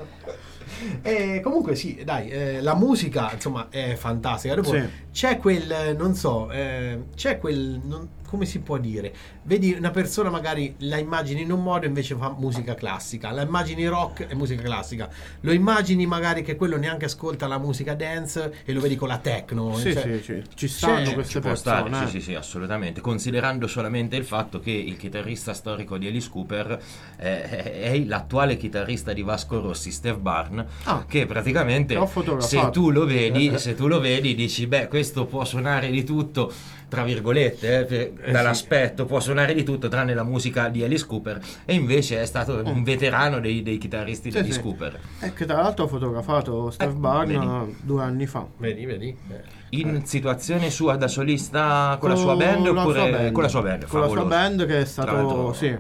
B: E comunque sì, dai, eh, la musica insomma è fantastica. Dopo
C: Sì.
B: c'è quel, eh, non so, eh, c'è quel, non- come si può dire? Vedi una persona magari la immagini in un modo e invece fa musica classica, la immagini rock e musica classica, lo immagini magari che quello neanche ascolta la musica dance e lo vedi con la techno.
C: Sì,
B: cioè,
C: sì, sì. Ci stanno
B: c'è-
C: queste
D: Ci può
C: persone.
D: stare,
C: eh.
D: sì, sì, sì, assolutamente. Considerando solamente il fatto che il chitarrista storico di Alice Cooper eh, è l'attuale chitarrista di Vasco Rossi, Steve Barn,
C: Ah,
D: che praticamente
C: l'ho fotografato.
D: se tu lo vedi, se tu lo vedi, dici, beh, questo può suonare di tutto, tra virgolette, eh, per-
B: Eh,
D: dall'aspetto può suonare di tutto tranne la musica di Alice Cooper, e invece è stato un veterano dei, dei chitarristi
C: Sì,
D: di Alice
C: sì.
D: Cooper.
C: E che tra l'altro ho fotografato Steve
D: Eh,
C: Barn
D: vedi.
C: due anni fa.
B: Vedi, vedi? Eh.
D: In situazione sua da solista con, la sua
C: Con
D: band
C: la
D: oppure
C: sua band.
D: con la sua band?
C: Con la sua
D: favoloso.
C: band che è
D: Tra l'altro-
C: stato sì,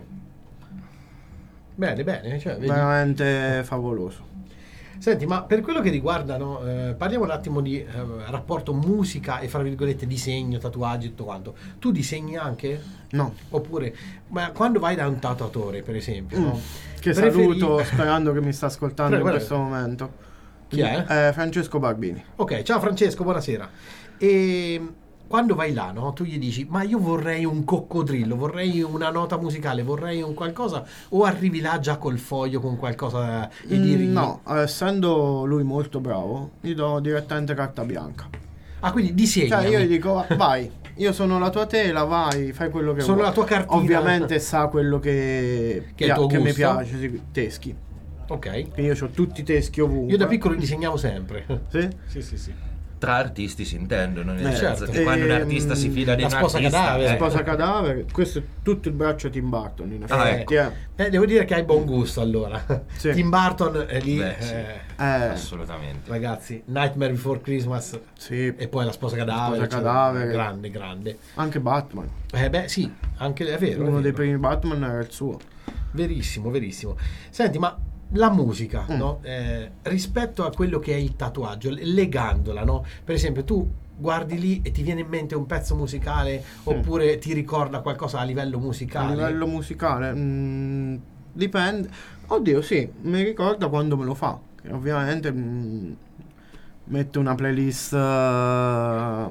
B: Bene, bene, cioè, vedi?
C: veramente favoloso.
B: Senti, ma per quello che riguarda, no, eh, parliamo un attimo di eh, rapporto musica e fra virgolette disegno, tatuaggi e tutto quanto. Tu disegni anche?
C: No,
B: Oppure, ma quando vai da un tatuatore, per esempio,
C: Mm.
B: no?
C: che
B: Preferi-
C: saluto sperando che mi sta ascoltando
B: Prego,
C: in
B: prego.
C: questo momento.
B: Chi è?
C: Eh, Francesco Barbini.
B: Ok, ciao Francesco, buonasera. E quando vai là, no, tu gli dici, ma io vorrei un coccodrillo, vorrei una nota musicale, vorrei un qualcosa, o arrivi là già col foglio con qualcosa e
C: Mm,
B: dirgli...
C: No, essendo lui molto bravo, gli do direttamente carta bianca.
B: Ah, quindi disegni.
C: Cioè io gli dico "Va- vai, io sono la tua tela, vai, fai quello che
B: Sono
C: vuoi".
B: la tua cartina.
C: Ovviamente sa quello che,
B: Che è il tuo
C: che mi
B: gusto.
C: piace, sì, teschi.
B: Ok.
C: Che io ho tutti i teschi ovunque.
B: Io da piccolo disegnavo sempre.
C: Sì?
B: Sì, sì, sì.
D: Tra artisti si intendono, nel
C: Eh,
D: senso
B: certo.
D: che quando un
C: Ehm,
D: artista si fida di
B: la
D: un
B: sposa
D: artista,
B: cadavere.
D: eh,
C: Sposa cadavere, questo è tutto il braccio Tim Burton in
D: Ah,
C: effetti.
D: ecco.
C: eh.
B: Eh, devo dire che hai buon gusto allora.
C: Sì.
B: Tim Burton è lì,
D: Beh, sì.
B: eh,
C: Eh,
D: assolutamente.
B: ragazzi, Nightmare Before Christmas
C: sì,
B: e poi la sposa cadavere.
C: Sposa
B: cioè,
C: cadavere.
B: grande, grande.
C: anche Batman.
B: Eh beh, sì, anche è vero. è
C: Uno dei
B: vero.
C: primi Batman era il suo.
B: Verissimo, verissimo. Senti, ma la musica,
C: Mm.
B: no? Eh, rispetto a quello che è il tatuaggio, legandola, no? Per esempio, tu guardi lì e ti viene in mente un pezzo musicale oppure ti ricorda qualcosa a livello
C: A
B: musicale?
C: livello musicale, mm, dipende. Oddio, sì, mi ricorda quando me lo fa. Che ovviamente mm, metto una playlist eh,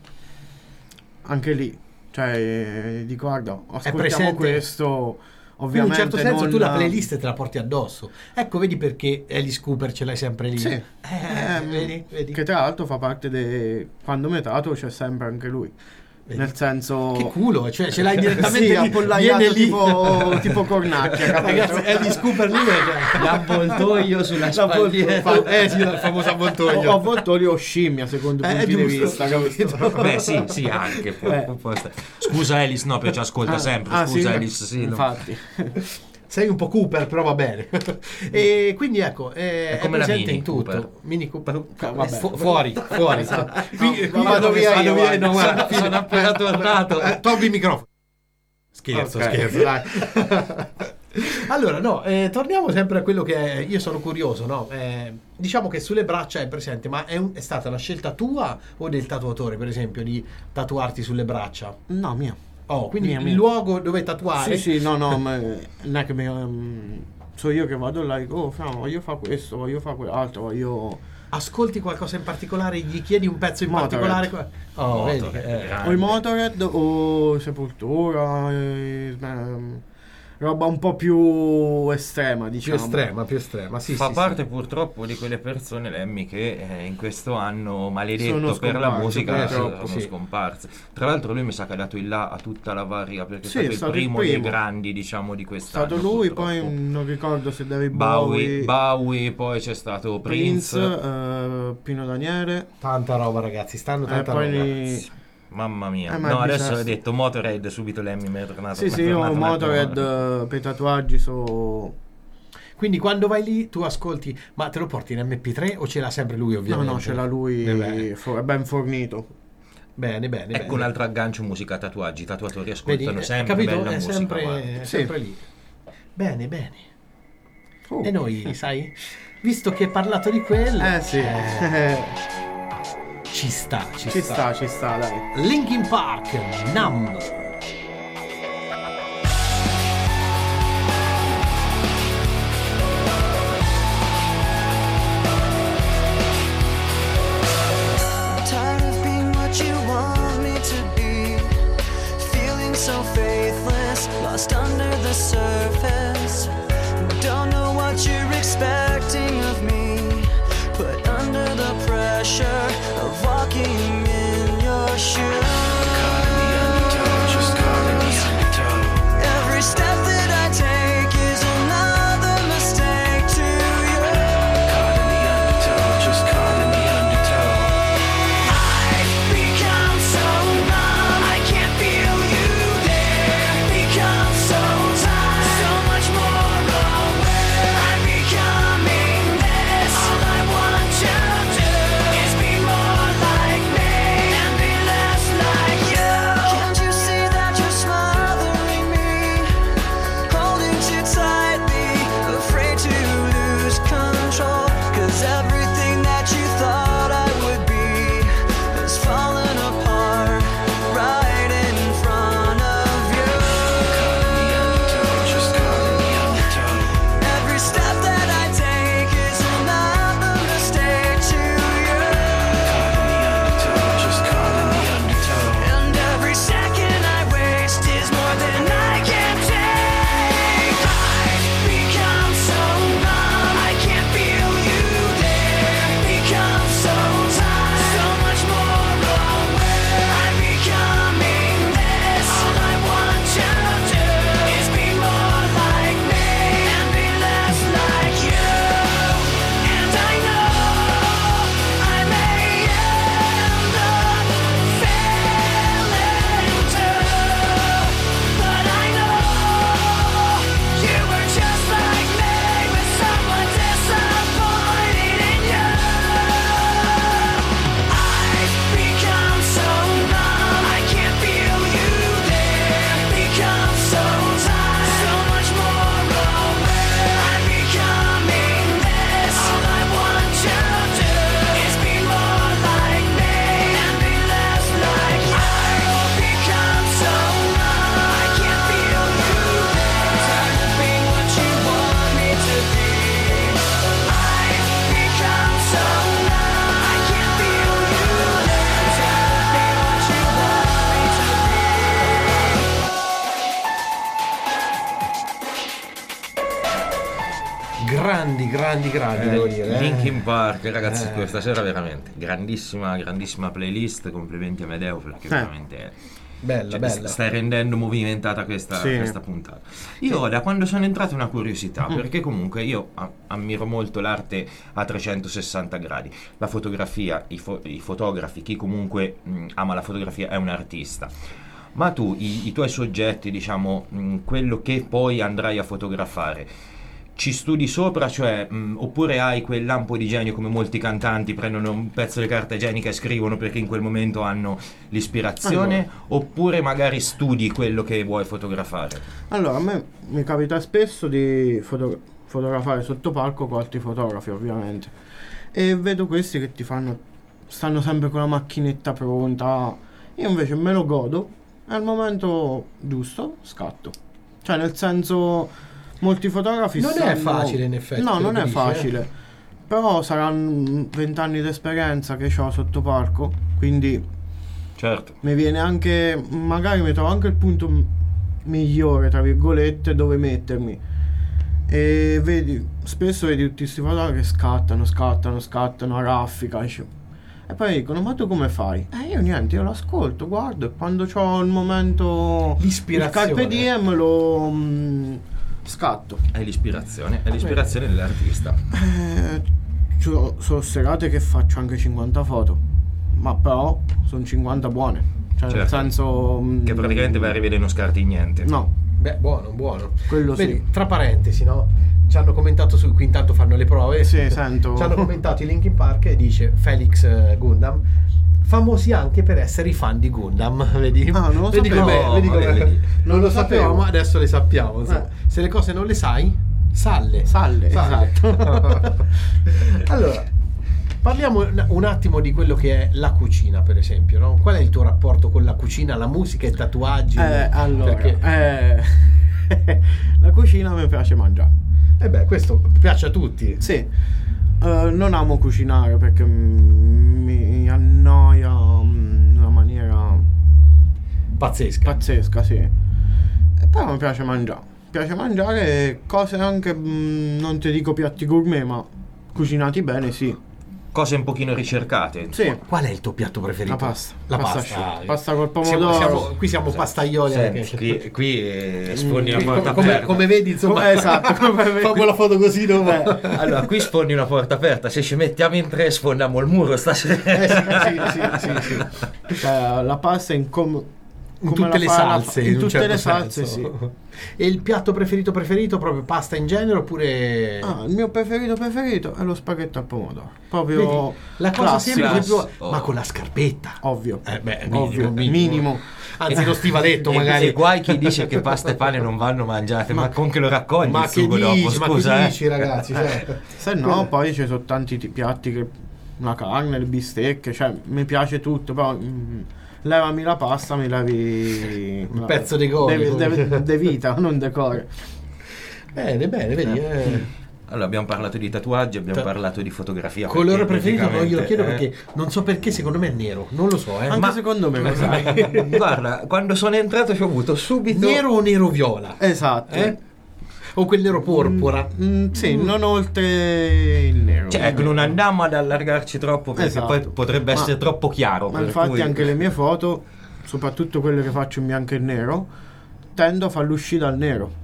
C: anche lì. Cioè, eh, dico, guarda, ascoltiamo
B: presente?
C: questo.
B: Quindi in un
C: Ovviamente
B: certo senso
C: non-
B: tu la playlist te la porti addosso. Ecco, vedi perché Alice Cooper ce l'hai sempre lì.
C: Sì.
B: Eh,
C: Ehm,
B: vedi, vedi.
C: Che tra l'altro fa parte de... Quando mi tatuo c'è sempre anche lui.
B: Vedi.
C: Nel senso...
B: Che culo, cioè ce l'hai direttamente
C: sì,
B: lì,
C: appollaiato
B: viene lì.
C: tipo, tipo cornacchia, capito?
B: Ragazzi, Alice Cooper lì è
D: L'avvoltoio sulla
C: L'avvoltoio,
D: spalliera.
C: fa-
B: eh sì, il famoso
C: O
B: avvoltoio.
C: avvoltoio o scimmia secondo i
B: Eh,
C: punti di
B: giusto,
C: vista, capito?
D: Beh, sì, sì, anche. può-
C: Eh.
D: può- può stare. Scusa Alice, no, perché ci ascolta
C: Ah,
D: sempre.
C: ah,
D: Scusa
C: sì?
D: Alice, sì. no.
C: Infatti.
B: Sei un po' Cooper, però va bene. E quindi ecco, eh,
D: È
B: è,
D: come la
B: presente
D: Mini
B: in tutto.
D: Cooper.
B: Mini Cooper.
C: vabbè.
B: Fu- fuori, fuori. Qui, qui
C: vado via
B: vado
C: io,
B: via,
C: vai.
B: no, guarda,
D: Sono- sono appena tornato.
B: Eh, togli il microfono. Scherzo,
C: Ok.
B: scherzo, dai. Allora, no, eh, torniamo sempre a quello che è, io sono curioso, no? Eh, diciamo che sulle braccia è presente, ma è, un- è stata una scelta tua o del tatuatore, per esempio, di tatuarti sulle braccia?
C: No, mia.
B: Oh, quindi
C: Mia,
B: il
C: mia.
B: luogo dove tatuare?
C: Sì, sì, no, no, ma non è che mi... um, so io che vado là e dico, oh, fra, voglio fare questo, voglio fare quell'altro, voglio...
B: ascolti qualcosa in particolare, gli chiedi un pezzo in
C: Motorhead.
B: particolare? Oh, vedi,
D: Motorhead,
B: che- eh.
D: grande.
C: O i Motorhead o Sepoltura, eh, ehm, roba un po' più estrema,
B: Più
C: diciamo.
B: estrema, più estrema. Sì,
D: Fa
B: sì,
D: parte
B: sì.
D: purtroppo di quelle persone, Lemmy, che eh, in questo anno maledetto
C: Sono
D: per la
C: scomparse,
D: musica
C: purtroppo,
D: sono
B: sì.
D: scomparse. Tra l'altro lui mi sa che ha dato il là a tutta la varia, perché
C: Sì,
D: è
C: è
D: stato il
C: stato il
D: primo dei
C: primo.
D: grandi, diciamo, di
C: È
D: quest'anno.
C: stato lui,
D: purtroppo.
C: poi non ricordo se David
D: Bowie,
C: Bowie,
D: Bowie, poi c'è stato
C: Prince,
D: Prince.
C: eh, Pino Daniele.
B: Tanta roba, ragazzi, stanno
C: E
B: tanta
C: poi
B: roba.
C: li-
D: Mamma mia.
C: Eh, ma
D: no,
C: è
D: adesso
C: bisesto.
D: hai detto Motorhead, subito Lemmy mi è tornato.
C: Sì,
D: mi è
C: sì, io
D: tornato un attimo.
C: Motorhead eh, per i tatuaggi so...
B: Quindi quando vai lì tu ascolti, ma te lo porti in emme pi tre o ce l'ha sempre lui
C: No,
B: ovviamente?
C: no, ce l'ha lui,
B: Eh beh.
C: fo- è ben fornito.
B: Bene, bene,
D: Ecco
B: bene.
D: un altro aggancio, musica tatuaggi. I tatuatori
B: Vedi,
D: ascoltano
B: eh,
D: sempre
B: capito?
D: bella
B: È
D: musica.
B: sempre,
D: guarda.
B: è
C: Sì.
B: sempre lì. Bene, bene.
C: Oh.
B: E noi, sai, visto che hai parlato di quella,
C: Eh sì,
B: eh, ci sta, ci,
C: ci sta, ci sta, dai.
B: Linkin Park, Numb.
F: Tired of being what you want me to be, feeling so faithless, lost under the surface. Don't know what you're expecting of me, put under the pressure of walking in your shoes. Every step that I take is another mistake to you. I've become so numb, I can't feel you there. Become so tired, so much more aware. I'm becoming this. All I want to do is be more like me and be less like you. Can't you see that you're smothering me, holding too tightly, afraid to lose control? 'Cause everything that you thought I would be has fallen apart right in front of you. Every step that I take is another mistake to you. And every second I waste is more than I can take. I've become so numb, I can't feel you there. Become so tired, so much more aware. I'm becoming this. All I want to do is be more like me and be less like you. And I know I may end up failing too, but I know you were just like me, with someone disappointed in you. I've become so numb, I can't feel you there. Become so tired, so much more aware. I'm becoming this. All I want to do is be more like me and be less like you. I've become so numb, I can't feel you there. Tired of being what you want me to be. I've become so numb, I can't feel you there. Tired of being what you want me to
B: Grandi, grandi, grandi, devo dire. eh.
D: Linkin Park, ragazzi,
B: Eh.
D: questa sera veramente grandissima, grandissima playlist. Complimenti a Medeo perché
C: Eh.
D: veramente
B: Bella,
D: cioè,
B: bella.
D: stai rendendo movimentata questa,
C: Sì.
D: questa puntata. Io da quando sono entrato una curiosità,
B: Mm.
D: perché comunque io a- ammiro molto l'arte a trecentosessanta gradi, la fotografia, i, fo- i fotografi, chi comunque mh, ama la fotografia è un artista. Ma tu, i, i tuoi soggetti, diciamo, mh, quello che poi andrai a fotografare, ci studi sopra, cioè, mh, oppure hai quel lampo di genio come molti cantanti, prendono un pezzo di carta igienica e scrivono perché in quel momento hanno l'ispirazione, oppure magari studi quello che vuoi fotografare?
C: Allora, a me mi capita spesso di foto- fotografare sotto palco con altri fotografi, ovviamente. E vedo questi che ti fanno, stanno sempre con la macchinetta pronta. Io invece me lo godo e al momento giusto scatto. Cioè, nel senso, molti fotografi
B: Non è
C: stanno-
B: facile, in effetti,
C: No,
B: te lo
C: non è
B: dici,
C: facile.
B: eh.
C: però saranno vent'anni di esperienza che ho sotto palco, quindi
D: Certo.
C: mi viene anche, magari mi trovo anche il punto m- migliore, tra virgolette, dove mettermi. E vedi, spesso vedi tutti questi fotografi che scattano, scattano, scattano a raffica. dici- E poi dicono, ma tu come fai? Eh io niente, io l'ascolto, guardo, e quando ho il momento,
B: L'ispirazione.
C: il carpe diem lo mm, scatto.
D: È l'ispirazione, è l'ispirazione dell'artista.
C: Eh, c'ho- sono serate che faccio anche cinquanta foto, ma però sono cinquanta buone, cioè nel
D: Certo.
C: senso mm,
D: Che praticamente vai a rivedere non scarti niente.
C: no,
B: Beh, buono, buono.
C: quello
B: Vedi,
C: sì.
B: tra parentesi, no? Ci hanno commentato su qui, intanto fanno le prove.
C: Sì, sento.
B: Ci hanno commentato i Linkin Park e dice Felix eh, Gundam, famosi anche per essere i fan di Gundam, vedi?
C: Ah, non lo
B: vedi
C: sapevo.
B: com'è, vedi
D: No,
B: com'è?
D: vedi.
B: Non lo sapevamo, ma adesso le sappiamo. insomma.
C: Eh.
B: Se le cose non le sai, salle.
C: Salle, esatto.
B: Allora, parliamo un- un attimo di quello che è la cucina, per esempio, no? Qual è il tuo rapporto con la cucina, la musica e i tatuaggi?
C: Eh, allora,
B: Perché,
C: eh, la cucina mi piace mangiare.
B: eh beh, questo piace a tutti.
C: Sì, eh, non amo cucinare perché mm, mi annoia mm, in una maniera
B: Pazzesca.
C: pazzesca, sì. E però mi piace mangiare. Mi piace mangiare cose anche, mm, non ti dico piatti gourmet, ma cucinati bene, sì.
D: Cose un pochino ricercate.
C: Sì,
B: Qual è il tuo piatto preferito?
C: la pasta.
B: La
C: pasta,
B: pasta.
C: asciutta. Pasta col
B: Siamo-
C: pomodoro.
B: siamo- qui siamo pastaioli.
D: Senti,
B: anche.
D: qui, qui eh, sfondi una
B: Qui,
D: porta
B: come,
D: aperta.
B: come vedi, insomma,
C: Come- esatto, come vedi.
B: fa quella foto così dopo.
C: Eh,
D: Allora, qui sfondi una porta aperta. Se ci mettiamo in tre, sfondiamo il muro stasera.
B: Eh, sì, sì, sì, sì.
C: Cioè, la pasta in com-
B: In
C: come
B: tutte
C: la
B: le
C: fa la-
B: salse,
C: in
B: in un
C: tutte
B: certo
C: le salse,
B: senso.
C: sì.
B: E il piatto preferito preferito, proprio pasta in genere oppure...
C: Ah, il mio preferito preferito è lo spaghetto al pomodoro. Proprio
B: Vedi, la cosa
C: classico.
B: semplice,
D: classico.
B: proprio, ma con la scarpetta.
C: Ovvio.
B: Eh beh, minimo,
C: Ovvio,
B: minimo.
C: minimo.
B: Anzi, lo stivaletto
D: E-
B: magari.
D: E guai chi dice che pasta e pane non vanno mangiate, ma, con che lo raccogli
B: Ma
D: il
B: che
D: sugo
B: dici,
D: dopo,
B: ma
D: scusa,
B: che
D: eh.
B: dici, ragazzi? Cioè,
C: Se no, poi ci sono tanti ti- piatti che la carne, le bistecche, cioè mi piace tutto, però mm, levami la pasta, mi levi
B: Un pezzo di gomito.
C: de, de- de vita, non decore.
B: Bene, bene, vedi. eh.
D: Allora, abbiamo parlato di tatuaggi, abbiamo
B: Ta-
D: parlato di fotografia.
B: Colore
D: perché
B: preferito non glielo chiedo
D: praticamente,
B: perché non so perché, secondo me è nero. Non lo so, eh.
C: Anche
B: Ma
C: secondo me, lo sai.
D: eh, guarda, quando sono entrato ci ho avuto subito
B: nero o nero viola?
C: Esatto.
B: Eh? O quel nero porpora?
C: Mm, sì, non oltre il nero.
D: Cioè, ecco, non andiamo ad allargarci troppo perché
C: Esatto.
D: poi potrebbe
C: Ma-
D: essere troppo chiaro.
C: Ma
D: per
C: infatti
D: cui-
C: anche le mie foto, soprattutto quelle che faccio in bianco e nero, tendo a farle uscire dal nero.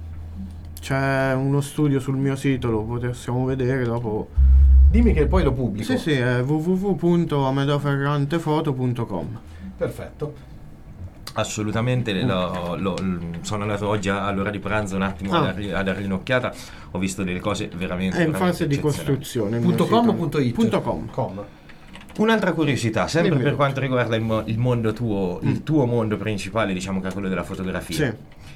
C: C'è uno studio sul mio sito, lo possiamo vedere dopo.
B: Dimmi che poi lo pubblico.
C: Sì, sì, è w w w punto amedeoferrantefoto punto com.
B: Perfetto.
D: Assolutamente, lo- lo- lo- sono andato oggi a- all'ora di pranzo un attimo
C: Ah.
D: a, dargli, a dargli un'occhiata, ho visto delle cose veramente...
C: È in
D: veramente
C: fase di
D: eccezionali.
C: costruzione. il
B: Punto
C: mio
B: com
C: sito.
B: o punto it?
C: Punto com.
B: Com.
D: Un'altra curiosità, sempre
C: Dimmi
D: per
C: tutto.
D: quanto riguarda il, mo- il mondo tuo, il
C: Mm.
D: tuo mondo principale, diciamo che è quello della fotografia.
C: Sì.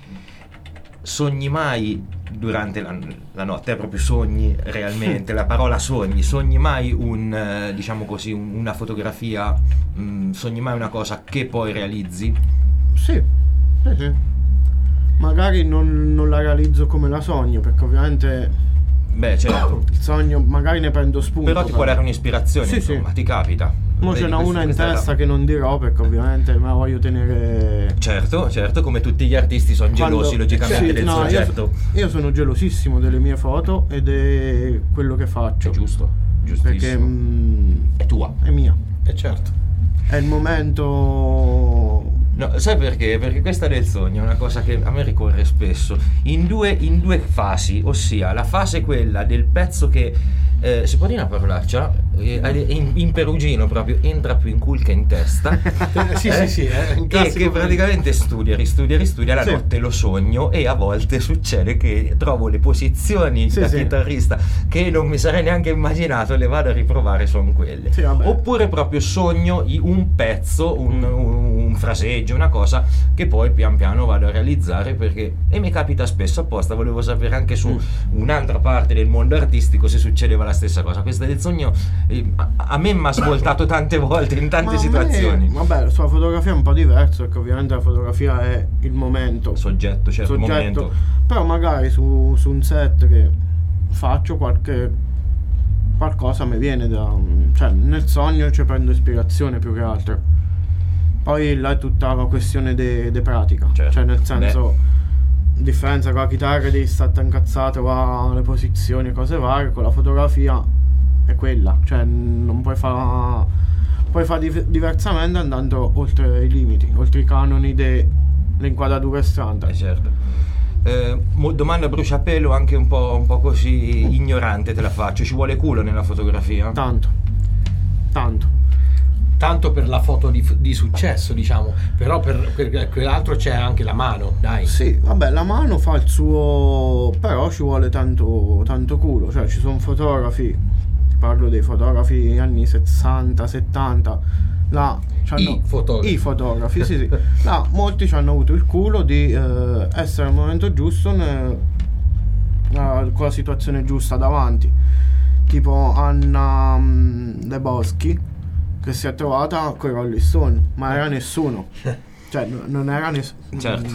D: Sogni mai durante la, la notte, è proprio sogni realmente, la parola sogni, sogni mai un, eh, diciamo così, un- una fotografia, mm, sogni mai una cosa che poi realizzi?
C: Sì, sì, sì. Magari non, non la realizzo come la sogno, perché ovviamente
D: Beh, certo.
C: il sogno magari ne prendo spunto.
D: Però ti può dare un'ispirazione,
C: Sì,
D: insomma,
C: sì.
D: ti capita.
C: Mo
D: Vedi,
C: ce n'ho
D: questo-
C: una in
D: questa era-
C: testa che non dirò perché ovviamente me la voglio tenere.
D: Certo, certo, come tutti gli artisti sono
C: Quando-
D: gelosi logicamente
C: Sì,
D: del
C: no,
D: soggetto.
C: Io, io sono gelosissimo delle mie foto ed è quello che faccio.
D: È giusto, giustissimo.
C: Perché mm,
D: è tua.
C: è mia.
B: Eh certo.
C: È il momento.
D: No, sai perché? Perché questa del sogno è una cosa che a me ricorre spesso in due, in due fasi, ossia la fase quella del pezzo che eh, si può dire una parolaccia? Eh, in, in perugino proprio entra più in culo che in testa.
B: Eh, sì, sì, sì, è un
D: E
B: classico.
D: che praticamente studia, ristudia, ristudia, la
C: Sì.
D: notte lo sogno e a volte succede che trovo le posizioni
C: Sì,
D: da
C: sì.
D: chitarrista che non mi sarei neanche immaginato, le vado a riprovare, sono quelle.
C: Sì, vabbè.
D: Oppure proprio sogno i- un pezzo, un, un- un fraseggio, una cosa che poi pian piano vado a realizzare perché, e mi capita spesso apposta, volevo sapere anche su
C: Mm.
D: un'altra parte del mondo artistico se succedeva la stessa cosa. Questa del sogno eh, a, a me mi ha svoltato tante volte in tante
C: Ma a me-
D: situazioni.
C: vabbè, sulla fotografia è un po' diverso perché ovviamente la fotografia è il momento.
D: Soggetto, certo,
C: soggetto.
D: momento.
C: Però magari su, su un set che faccio qualche qualcosa mi viene da, cioè nel sogno ci prendo ispirazione più che altro. Poi là è tutta la questione di pratica,
D: Certo.
C: cioè nel senso, differenza con la chitarra devi stare incazzato va le posizioni e cose varie, con la fotografia è quella, cioè non puoi fare puoi fare div- diversamente andando oltre i limiti, oltre i canoni delle inquadrature standard.
D: Eh, certo. Eh, mo- domanda a bruciapelo, anche un po', un po' così ignorante te la faccio, ci vuole culo nella fotografia?
C: Tanto, tanto.
B: Tanto per la foto di, di successo, diciamo, però per, per quell'altro c'è anche la mano, dai.
C: Sì, vabbè, la mano fa il suo, però ci vuole tanto, tanto culo, cioè ci sono fotografi, ti parlo dei fotografi anni sessanta settanta, là c'hanno-
B: I fotografi.
C: i fotografi, sì sì, là molti ci hanno avuto il culo di eh, essere al momento giusto, ne- eh, con la situazione giusta davanti, tipo Anna mm, De Boschi, che si è trovata con i Rolling Stone, ma era nessuno, cioè n- non era nessuno.
D: Certo.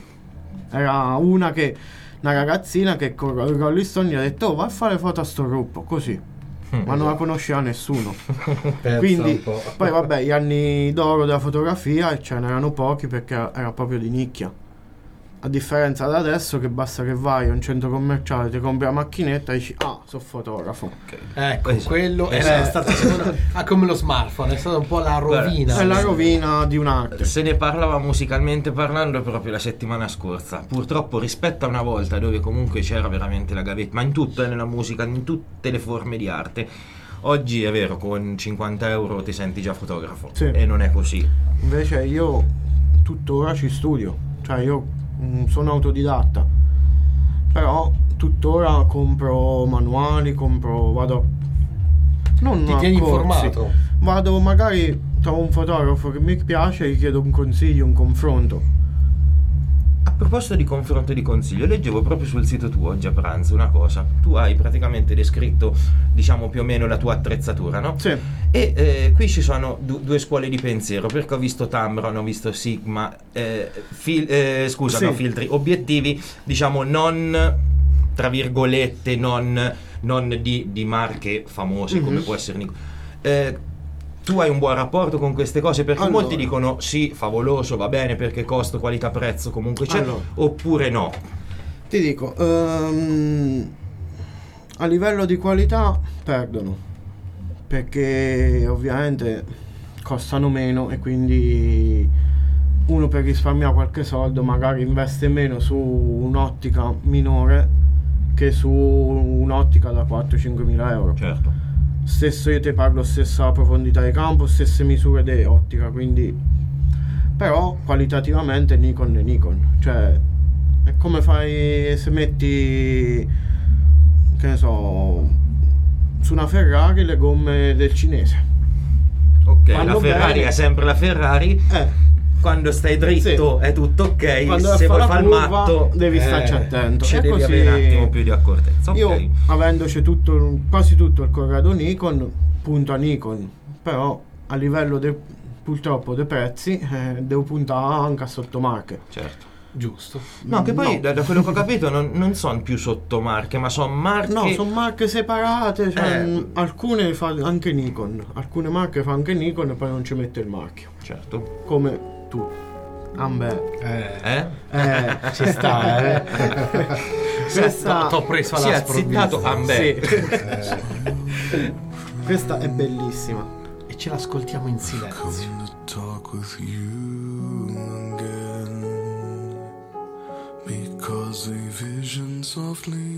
C: Era una che, una ragazzina che con i Rolling Stone gli ha detto oh, vai a fare foto a sto gruppo, così, ma non la conosceva nessuno.
B: Pensa
C: Quindi
B: un po'.
C: poi vabbè, gli anni d'oro della fotografia e ce n'erano pochi perché era proprio di nicchia, a differenza da adesso che basta che vai a un centro commerciale, ti compri la macchinetta e dici ah, sono fotografo.
B: Ecco,
D: Esatto.
B: quello è
D: Esatto.
B: stato secondo me- ah, come lo smartphone, è stata un po' la rovina.
C: È la rovina di un'arte.
D: Se ne parlava musicalmente parlando proprio la settimana scorsa. Purtroppo rispetto a una volta dove comunque c'era veramente la gavetta, ma in tutto, eh, nella musica, in tutte le forme di arte, oggi è vero, con cinquanta euro ti senti già fotografo.
C: Sì.
D: E non è così.
C: Invece io tuttora ci studio, cioè io mm, sono autodidatta, però tuttora compro manuali, compro, vado non
B: Ti
C: a
B: tieni
C: corsi,
B: informato.
C: vado magari trovo un fotografo che mi piace, gli chiedo un consiglio, un confronto.
D: A proposito di confronto e di consiglio, leggevo proprio sul sito tuo oggi a pranzo una cosa. Tu hai praticamente descritto, diciamo, più o meno la tua attrezzatura, no?
C: Sì,
D: E eh, qui ci sono du- due scuole di pensiero, perché ho visto Tamron, ho visto Sigma, eh, fil- eh, scusa,
C: Sì.
D: no, filtri, obiettivi, diciamo, non, tra virgolette, non, non di, di marche famose, come
C: Mhm.
D: può essere Nikon. Eh, tu hai un buon rapporto con queste cose? Perché
C: Allora.
D: molti dicono sì, favoloso, va bene, perché costo, qualità, prezzo comunque c'è,
C: Allora.
D: oppure no.
C: ti dico, ehm, a livello di qualità perdono, perché ovviamente costano meno e quindi uno per risparmiare qualche soldo magari investe meno su un'ottica minore che su un'ottica da quattro-cinque mila euro.
D: Certo.
C: Stesso, io ti parlo stessa profondità di campo, stesse misure di ottica, quindi però qualitativamente Nikon è Nikon, cioè è come fai se metti, che ne so, su una Ferrari le gomme del cinese.
D: Ok,
C: Vanno
D: la Ferrari
C: bene.
D: è sempre la Ferrari.
C: Eh,
D: Quando stai dritto
C: Sì.
D: è tutto ok,
C: quando
D: se
C: fa
D: vuoi
C: la
D: fare il
C: curva
D: matto
C: devi
B: eh,
C: starci attento.
D: ci
C: E
D: devi
C: così
D: avere un attimo più di accortezza. Ok.
C: Io, avendoci tutto, quasi tutto il corrado Nikon, punto a Nikon, però a livello de, purtroppo dei prezzi eh, devo puntare anche a sottomarche.
D: Certo.
B: Giusto.
D: No, che poi
C: No.
D: da, da quello che ho capito non, non sono più sottomarche, ma sono marche.
C: No, sono marche separate, cioè,
D: Eh.
C: mh, alcune fa anche Nikon, alcune marche fa anche Nikon e poi non ci mette il marchio,
D: Certo.
C: come tu. Amber.
B: Eh,
D: Eh?
C: Eh,
B: ci sta, eh.
C: Questa-
B: T'ho preso
D: Si
B: alla
D: è zittato
B: sprovvista.
D: Amber.
C: Sì. Questa è bellissima.
B: E ce l'ascoltiamo in silenzio.
A: Come to talk with you again, because a vision softly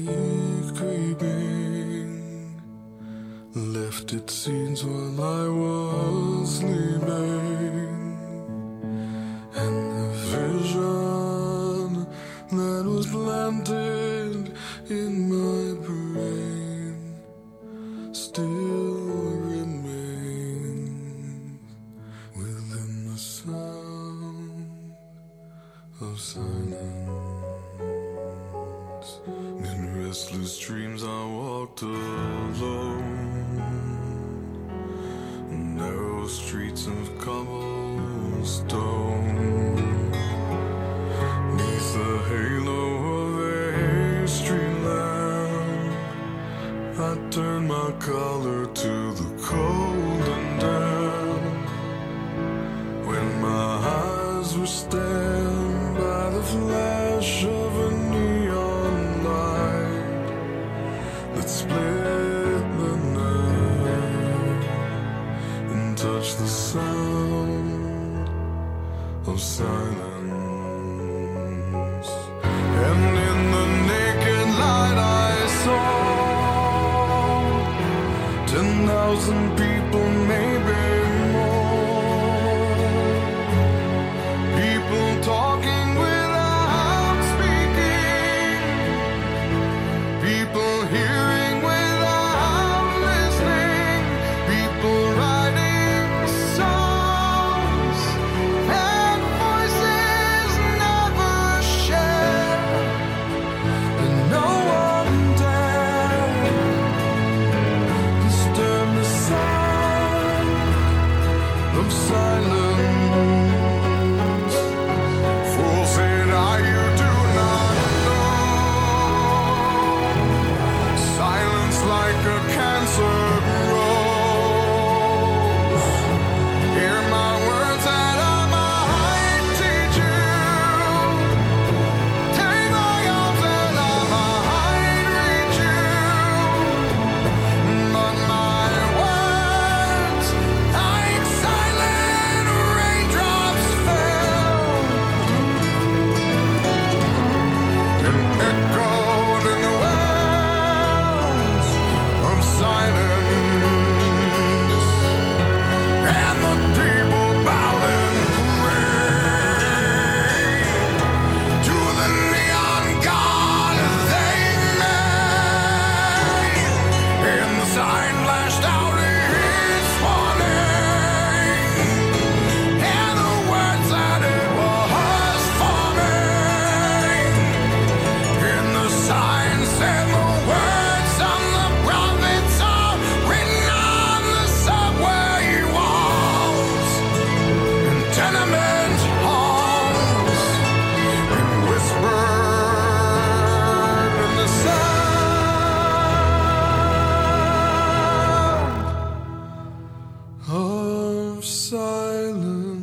A: creeping left its seeds while I was sleeping, and the vision that was planted in my brain still remains within the sound of silence. In restless dreams I walked alone, narrow streets of cobblestone, neath the halo of a street lamp I turned my collar touch the sound of silence. And in the naked light I saw ten thousand people, maybe more. People talking without speaking. People hearing without listening. People writing songs and voices never shared. And no one dared disturb the sound of silence. Fool said I, you do not know. Silence like a cancer grows. Hear my words that I might teach you. Take my arms and I might reach you. But my words, like silent raindrops, fell and echoed in the wells of silence. And the people bowed and prayed to the neon god they made. And the sign flashed out its warning, and the words that it was forming. And the sign said the words of the prophets are written on the subway walls and tenement halls, and whispered in the sound of silence.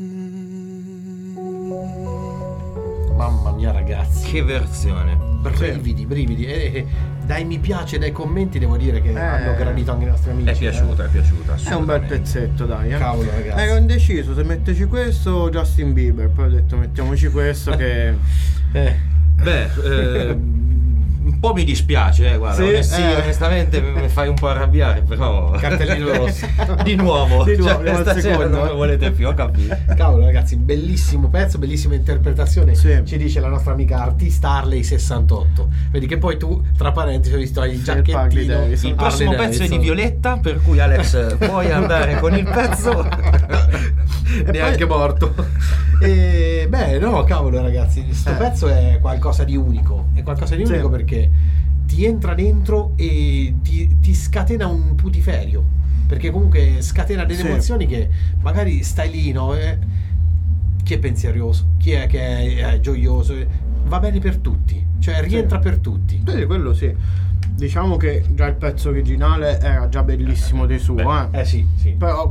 B: Mamma mia ragazzi,
D: Che versione.
B: brividi, brividi. E, e dai mi piace, dai commenti devo dire che hanno gradito anche i nostri amici.
D: È piaciuta, è piaciuta.
C: È un bel pezzetto, dai. Eh.
B: Cavolo ragazzi.
C: Ero indeciso se metterci questo o Justin Bieber, poi ho detto mettiamoci questo che...
B: Eh,
D: Beh, eh, un po' mi dispiace, eh, guarda,
C: Sì,
D: onesti-
C: eh.
D: onestamente mi mi fai un po' arrabbiare, però...
B: Cartellino rosso.
D: Di nuovo,
C: Di nuovo,
D: cioè,
C: andiamo al
D: stasera
C: secondo,
D: non
C: eh.
D: lo volete più, ho capito.
B: Cavolo ragazzi, bellissimo pezzo, bellissima interpretazione.
C: Sì.
B: Ci dice la nostra amica artista Harley sessantotto. Vedi che poi tu, tra parentesi, ho visto hai il
C: Sì, Harley
B: giacchettino.
C: Davidson.
D: Il prossimo
B: Harley
D: pezzo è di
B: Davidson.
D: Violetta, per cui Alex puoi andare con il pezzo.
B: Neanche morto. E beh, no, cavolo ragazzi, questo
C: Eh.
B: pezzo è qualcosa di unico. È qualcosa di
C: Sì.
B: unico perché ti entra dentro e ti, ti scatena un putiferio. Perché comunque scatena delle
C: Sì.
B: emozioni che magari stai lì, no? Eh, chi è pensieroso, chi è che è, è gioioso, eh, va bene per tutti, cioè rientra per tutti.
C: Sì, quello sì. Diciamo che già il pezzo originale era già bellissimo di suo,
D: Beh,
C: eh.
B: Eh sì, sì.
C: Però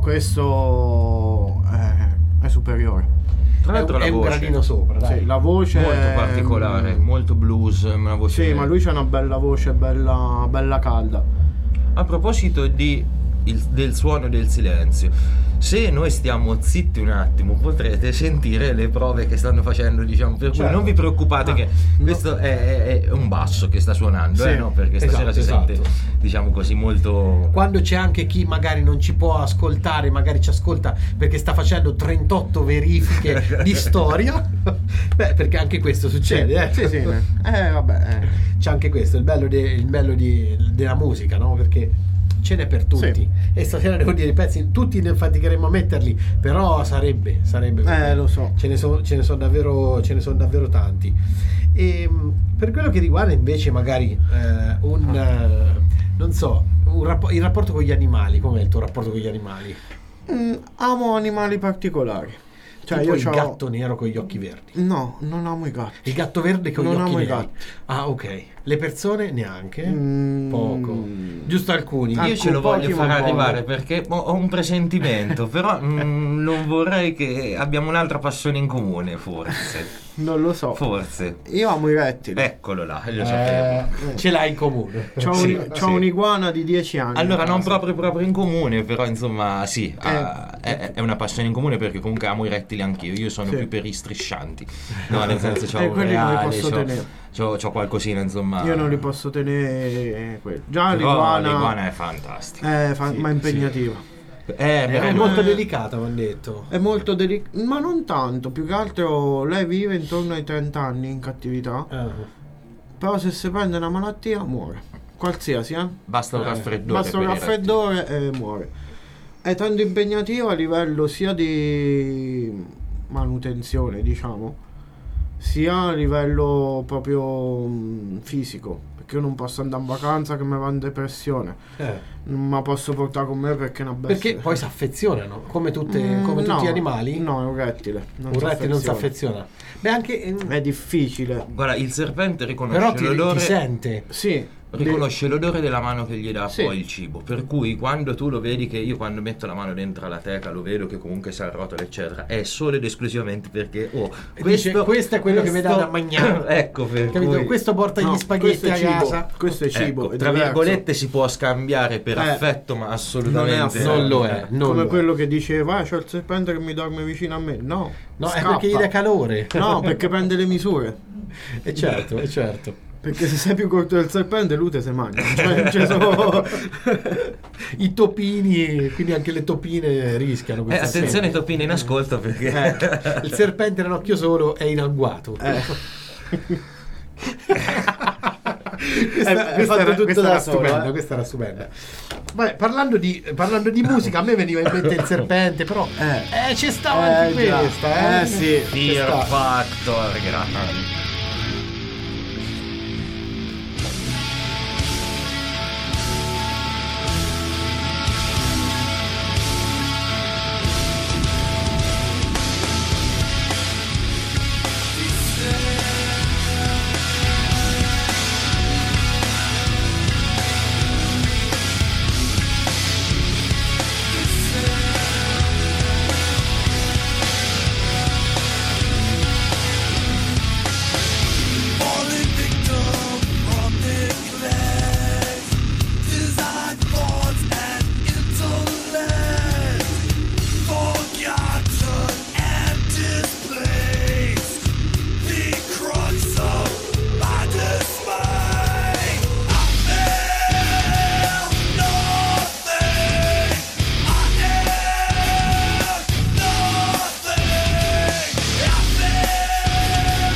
C: questo è, è superiore.
D: Tra
B: È,
D: l'altro
B: un-
D: la
B: è un
D: voce
B: gradino sopra, dai.
C: Sì, la voce
D: molto
C: è-
D: particolare, molto blues, una voce...
C: Sì, ma lui c'ha una bella voce, bella, bella calda.
D: A proposito di il- del suono del silenzio, se noi stiamo zitti un attimo potrete sentire le prove che stanno facendo, diciamo, per cui
B: Certo.
D: non vi preoccupate
C: Ah,
D: che
C: no.
D: questo è, è un basso che sta suonando,
C: Sì,
D: eh, no? Perché stasera
B: esatto,
D: si sente,
B: esatto.
D: diciamo così, molto...
B: Quando c'è anche chi magari non ci può ascoltare, magari ci ascolta perché sta facendo trentotto verifiche di storia, beh, perché anche questo succede, eh?
C: Sì, sì. Eh, vabbè. eh.
B: C'è anche questo, il bello, de- il bello di- della musica, no? Perché ce n'è per tutti.
C: Sì.
B: E stasera devo dire, i pezzi tutti ne faticheremo a metterli, però sarebbe, sarebbe.
C: Eh, lo so.
B: Ce ne sono ce ne sono davvero, ce ne sono davvero tanti. E mh, per quello che riguarda invece magari eh, un eh, non so, un rappo- il rapporto con gli animali, com'è il tuo rapporto con gli animali?
C: Mm, amo animali particolari. Cioè,
B: Tipo
C: io
B: il
C: c'ho...
B: gatto nero con gli occhi verdi.
C: No, non amo i gatti.
B: Il gatto verde con
C: Non
B: gli occhi
C: amo i
B: neri.
C: gatti.
B: Ah, ok. Le persone neanche?
C: Mm.
B: Poco. Giusto alcuni.
C: Ah,
D: Io ce lo
C: pochi,
D: voglio
C: ma
D: far
C: pochi.
D: arrivare perché ho ho un presentimento, però mm, non vorrei che abbiamo un'altra passione in comune, forse.
C: Non lo so.
D: Forse.
C: Io amo i rettili.
D: Eccolo là, lo sapevo.
B: Eh, ce l'hai in comune.
C: C'ho,
D: sì,
C: un- c'ho
D: sì.
C: un'iguana di dieci anni.
D: Allora,
C: a
D: non
C: casa.
D: proprio proprio in comune, però insomma sì, ah, è, è una passione in comune perché comunque amo i rettili anch'io, io sono
C: Sì.
D: più per i striscianti, no, nel senso c'ho
C: Eh,
D: un
C: quelli non li
D: reale,
C: posso
D: c'ho,
C: tenere.
D: c'ho, c'ho qualcosina insomma.
C: Io non li posso tenere quelli. Già
D: Però
C: l'iguana,
D: l'iguana è fantastica.
C: è fa-
D: Sì,
C: ma è
D: sì.
C: impegnativa.
D: Eh,
B: È
D: però-
B: molto delicata, mi hanno detto.
C: È molto delicata, ma non tanto. Più che altro lei vive intorno ai trenta anni in cattività.
B: Ah.
C: Però se si prende una malattia muore. Qualsiasi, eh?
D: Basta un
B: Eh,
D: raffreddore.
C: Basta un
D: per i rettili.
C: raffreddore e muore. È tanto impegnativa a livello sia di manutenzione, diciamo, sia a livello proprio mm, fisico. Perché io non posso andare in vacanza che mi va in depressione.
B: Eh.
C: Non me la posso portare con me perché è una bestia.
B: Perché poi si affezionano, come, tutte,
C: Mm,
B: come tutti
C: no,
B: gli animali.
C: No, è un rettile. Non
B: Un
C: si
B: rettile non si
C: affeziona.
B: affeziona. Beh, anche. eh,
C: È difficile.
D: Guarda, il serpente riconosce
B: Però ti,
D: l'odore.
B: ti sente.
C: Sì.
D: Riconosce l'odore della mano che gli dà
C: Sì.
D: poi il cibo, per cui quando tu lo vedi, che io quando metto la mano dentro la teca lo vedo che comunque si arrotola eccetera, è solo ed esclusivamente perché oh,
B: Dice, questo è quello che mi dà da mangiare.
D: ecco, per
B: Capito?
D: cui
B: Questo porta
C: No,
B: gli spaghetti
C: questo è
B: a
C: cibo.
B: casa.
C: Questo è cibo.
D: ecco,
C: è
D: tra
C: diverso.
D: virgolette si può scambiare per
C: Eh,
D: affetto, ma assolutamente
C: affetto.
B: Non lo è. Non
C: Come
B: lo è.
C: quello che diceva, ah, c'ho il serpente che mi dorme vicino a me. No,
B: No, è
C: scappa.
B: perché gli dà calore.
C: No, perché prende le misure.
B: E certo, e certo.
C: Perché se sei più corto del serpente, lui te se mangia. Cioè, non c'è solo...
B: I topini, quindi anche le topine rischiano
D: Eh,
B: questa
D: attenzione
B: sera.
D: topini in ascolto perché
B: Eh, il serpente nell'occhio solo è in agguato.
C: Eh.
B: Questa,
C: È- è
B: questa
C: fatto
B: era,
C: tutto
B: questa
C: da
B: era
C: solo,
B: stupenda,
C: eh.
B: questa era stupenda. Beh, parlando di, parlando di musica, a me veniva in mente il serpente, però
C: Eh.
B: eh, c'è stava anche
C: Eh, già.
B: questa, eh.
C: Eh, sì.
B: C'è
D: Fear
B: sta.
D: Factor, grande.
F: Falling victim from neglect, designed thoughts and intellect, forgotten and displaced, the crux of my dismay. I feel nothing. I am nothing. I feel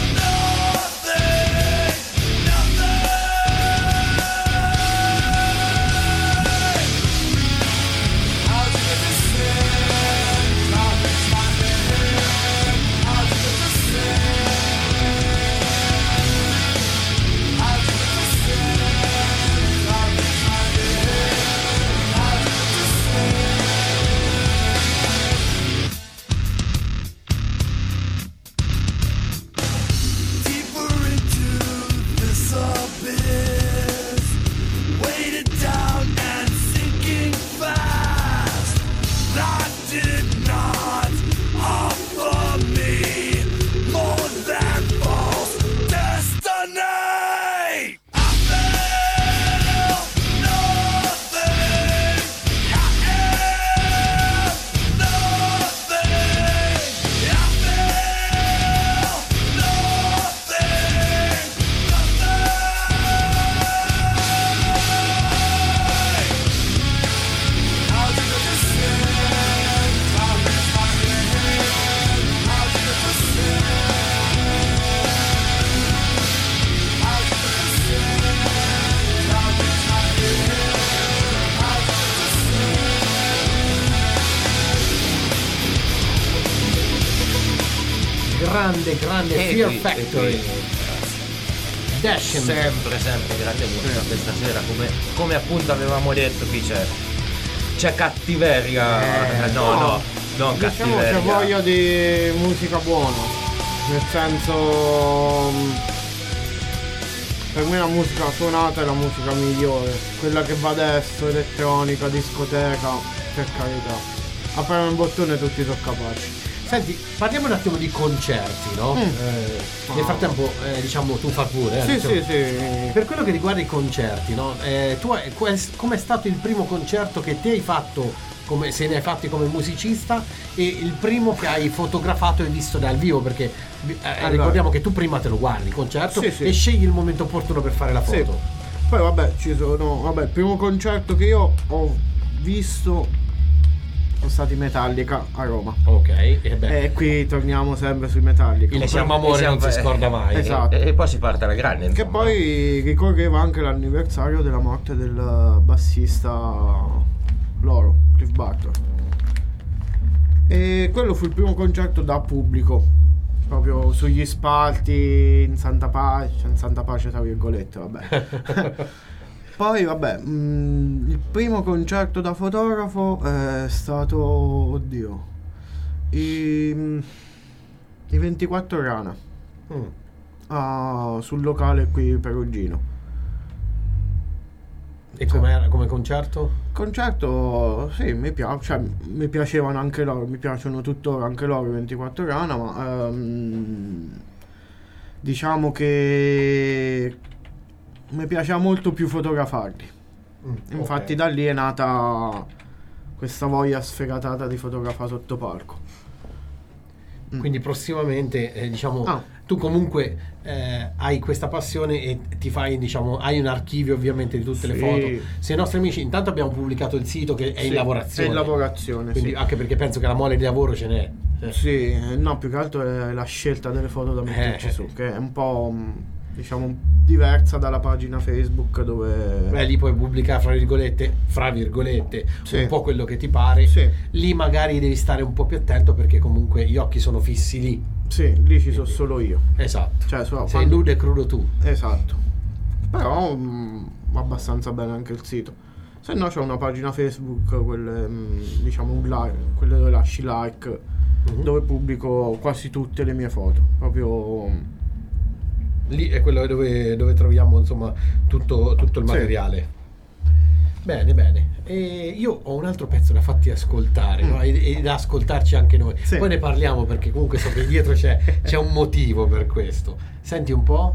F: deeper into this abyss, weighted down and sinking fast. Life did not offer me more than false destiny. I feel nothing. I am nothing. I feel
B: Grande, grande
D: E
B: Fear
D: qui- e
B: Factory.
D: qui-
B: Dashing.
D: sempre sempre grande musica questa sera, come, come appunto avevamo detto, qui c'è c'è cattiveria,
B: Eh,
D: no
C: no.
D: no non
C: Diciamo
D: cattiveria,
C: che voglio di musica buona. Nel senso... mm, per me la musica suonata è la musica migliore, quella che va adesso, elettronica, discoteca, per carità. A fare un bottone tutti sono capaci.
B: Senti, parliamo un attimo di concerti, no?
C: Mm.
B: Eh, nel frattempo, eh, diciamo, tu fai pure. Eh,
C: Sì,
B: diciamo.
C: sì, sì.
B: Per quello che riguarda i concerti, no? Eh, tu hai- qual- com'è stato il primo concerto che ti hai fatto, come, se ne hai fatti come musicista, e il primo che hai fotografato e visto dal vivo? Perché eh,
C: Allora.
B: ricordiamo che tu prima te lo guardi il concerto
C: Sì, sì.
B: e scegli il momento opportuno per fare la
C: Sì.
B: foto.
C: Poi vabbè, ci sono. Vabbè, il primo concerto che io ho visto sono stati Metallica a Roma.
B: Ok, e beh,
C: E qui torniamo sempre sui Metallica.
B: il
D: E siamo-
B: primo amore
D: e siamo-
B: non si scorda mai.
C: Esatto.
D: E, e poi si parte alla grande.
C: Che
D: insomma.
C: poi ricorreva anche l'anniversario della morte del bassista loro, Cliff Barton. E quello fu il primo concerto da pubblico, proprio sugli spalti in Santa Pace, in Santa Pace tra virgolette, vabbè. Poi vabbè, mh, il primo concerto da fotografo è stato, oddio, i, i ventiquattro Rana.
B: Mm.
C: Ah, sul locale qui Perugino.
B: E com'era come concerto?
C: Concerto, sì, mi piace, cioè, mi piacevano anche loro, mi piacciono tuttora anche loro i ventiquattro Rana, ma ehm, diciamo che mi piaceva molto più fotografarli.
B: Mm,
C: Infatti
B: ok.
C: da lì è nata questa voglia sfegatata di fotografare sotto palco. Mm.
B: Quindi prossimamente, eh, diciamo,
C: Ah.
B: tu comunque eh, hai questa passione e ti fai, diciamo, hai un archivio ovviamente di tutte le
C: Sì.
B: foto. Se i nostri amici, intanto abbiamo pubblicato il sito che è
C: Sì,
B: in lavorazione.
C: è in lavorazione,
B: Quindi,
C: sì.
B: anche perché penso che la mole di lavoro ce n'è. Eh.
C: Sì, eh, no, più che altro è la scelta delle foto da metterci
B: Eh.
C: su, che è un po', mh, diciamo, diversa dalla pagina Facebook dove...
B: Beh, lì puoi pubblicare fra virgolette, fra virgolette,
C: Sì.
B: un po' quello che ti pare.
C: Sì.
B: Lì magari devi stare un po' più attento perché comunque gli occhi sono fissi lì.
C: Sì, lì ci sono solo io.
B: Esatto.
C: Cioè, so-
B: Sei
C: quando-
B: nudo e crudo tu.
C: Esatto. Però mh, va abbastanza bene anche il sito. Se no c'è una pagina Facebook, quelle, mh, diciamo un like, quelle dove lasci like,
B: Mhm.
C: dove pubblico quasi tutte le mie foto. Proprio... mh,
B: Lì è quello dove, dove troviamo insomma tutto, tutto il
C: Sì.
B: materiale. Bene, bene. E io ho un altro pezzo da farti ascoltare,
C: Mm.
B: no? e, e da ascoltarci anche noi.
C: Sì.
B: Poi ne parliamo perché comunque so che dietro c'è, c'è un motivo per questo. Senti un po'.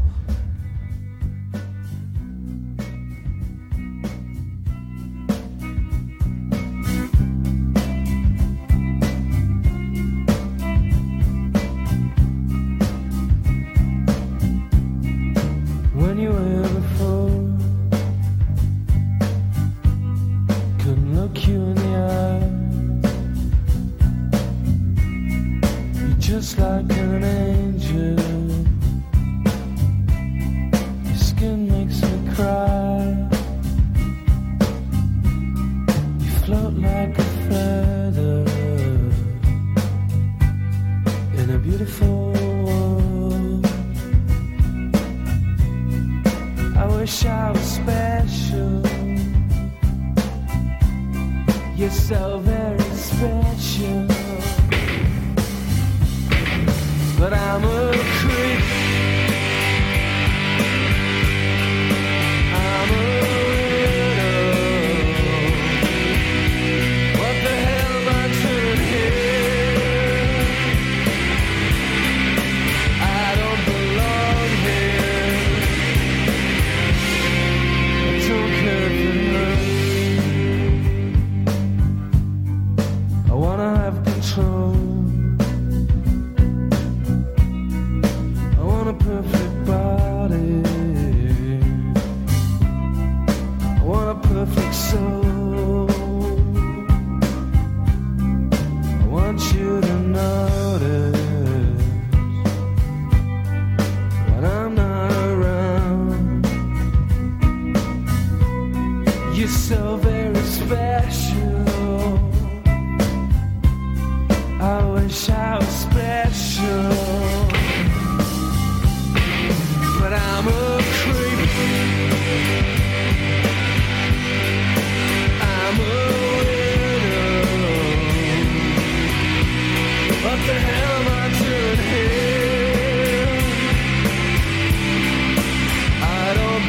G: When you were before, couldn't look you in the eye. You're just like an angel. Your skin makes me cry. You float like a feather in a beautiful world. I wish I was special. You're so very special. But I'm a creep. I'm a widow. What the hell am I doing here? I don't belong here. I don't care for her. I wanna have control. I want a perfect body. I want a perfect soul. I want you to notice when I'm not around. You're so very special. I wish I was special. But I'm a creep. I'm a widow. What the hell am I doing here? I don't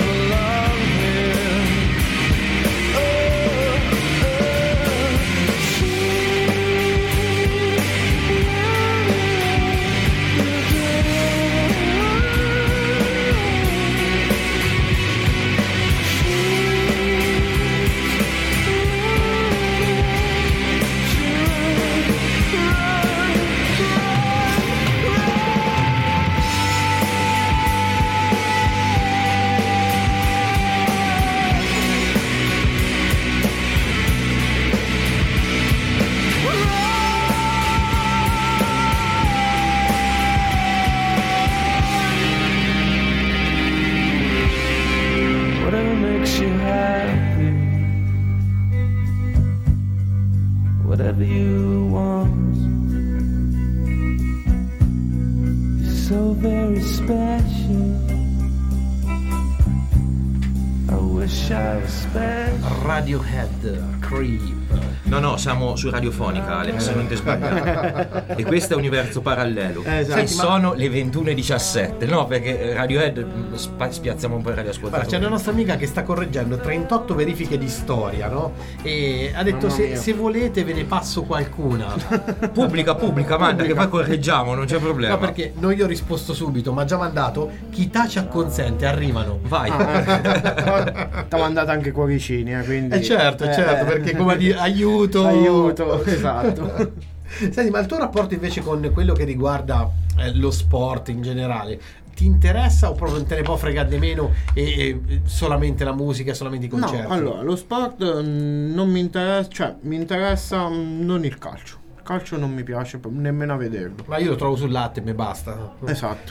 G: very special. I wish I was special.
B: Radiohead, Creep.
D: No, no, siamo su Radiofonica, Alex, non ti sbagliare. E questo è Universo Parallelo.
C: Eh, esatto.
D: E sono le ventuno e diciassette, no? Perché Radiohead mh, spa- spiazziamo un po' i radioascoltatori.
B: Guarda, c'è una nostra amica che sta correggendo trentotto verifiche di storia, no? E ha detto
C: Mamma
B: se,
C: mia.
B: se volete ve ne passo qualcuna.
D: Pubblica, pubblica, manda, che poi correggiamo, non c'è problema.
B: No, perché non gli ho risposto subito, ma già mandato chi tace acconsente, arrivano.
D: Vai.
C: Ah, ti ha mandato anche cuoricini, eh, quindi...
B: Eh certo,
C: eh,
B: certo, perché come dire aiuto.
C: Aiuto, esatto.
B: Senti, ma il tuo rapporto invece con quello che riguarda eh, lo sport in generale, ti interessa o proprio te ne può fregare di meno e, e solamente la musica, solamente i concerti?
C: No, allora, lo sport mm, non mi interessa, cioè mi interessa mm, non il calcio. Il calcio non mi piace p- nemmeno a vederlo.
B: Ma io lo trovo sul latte e mi basta.
C: Esatto.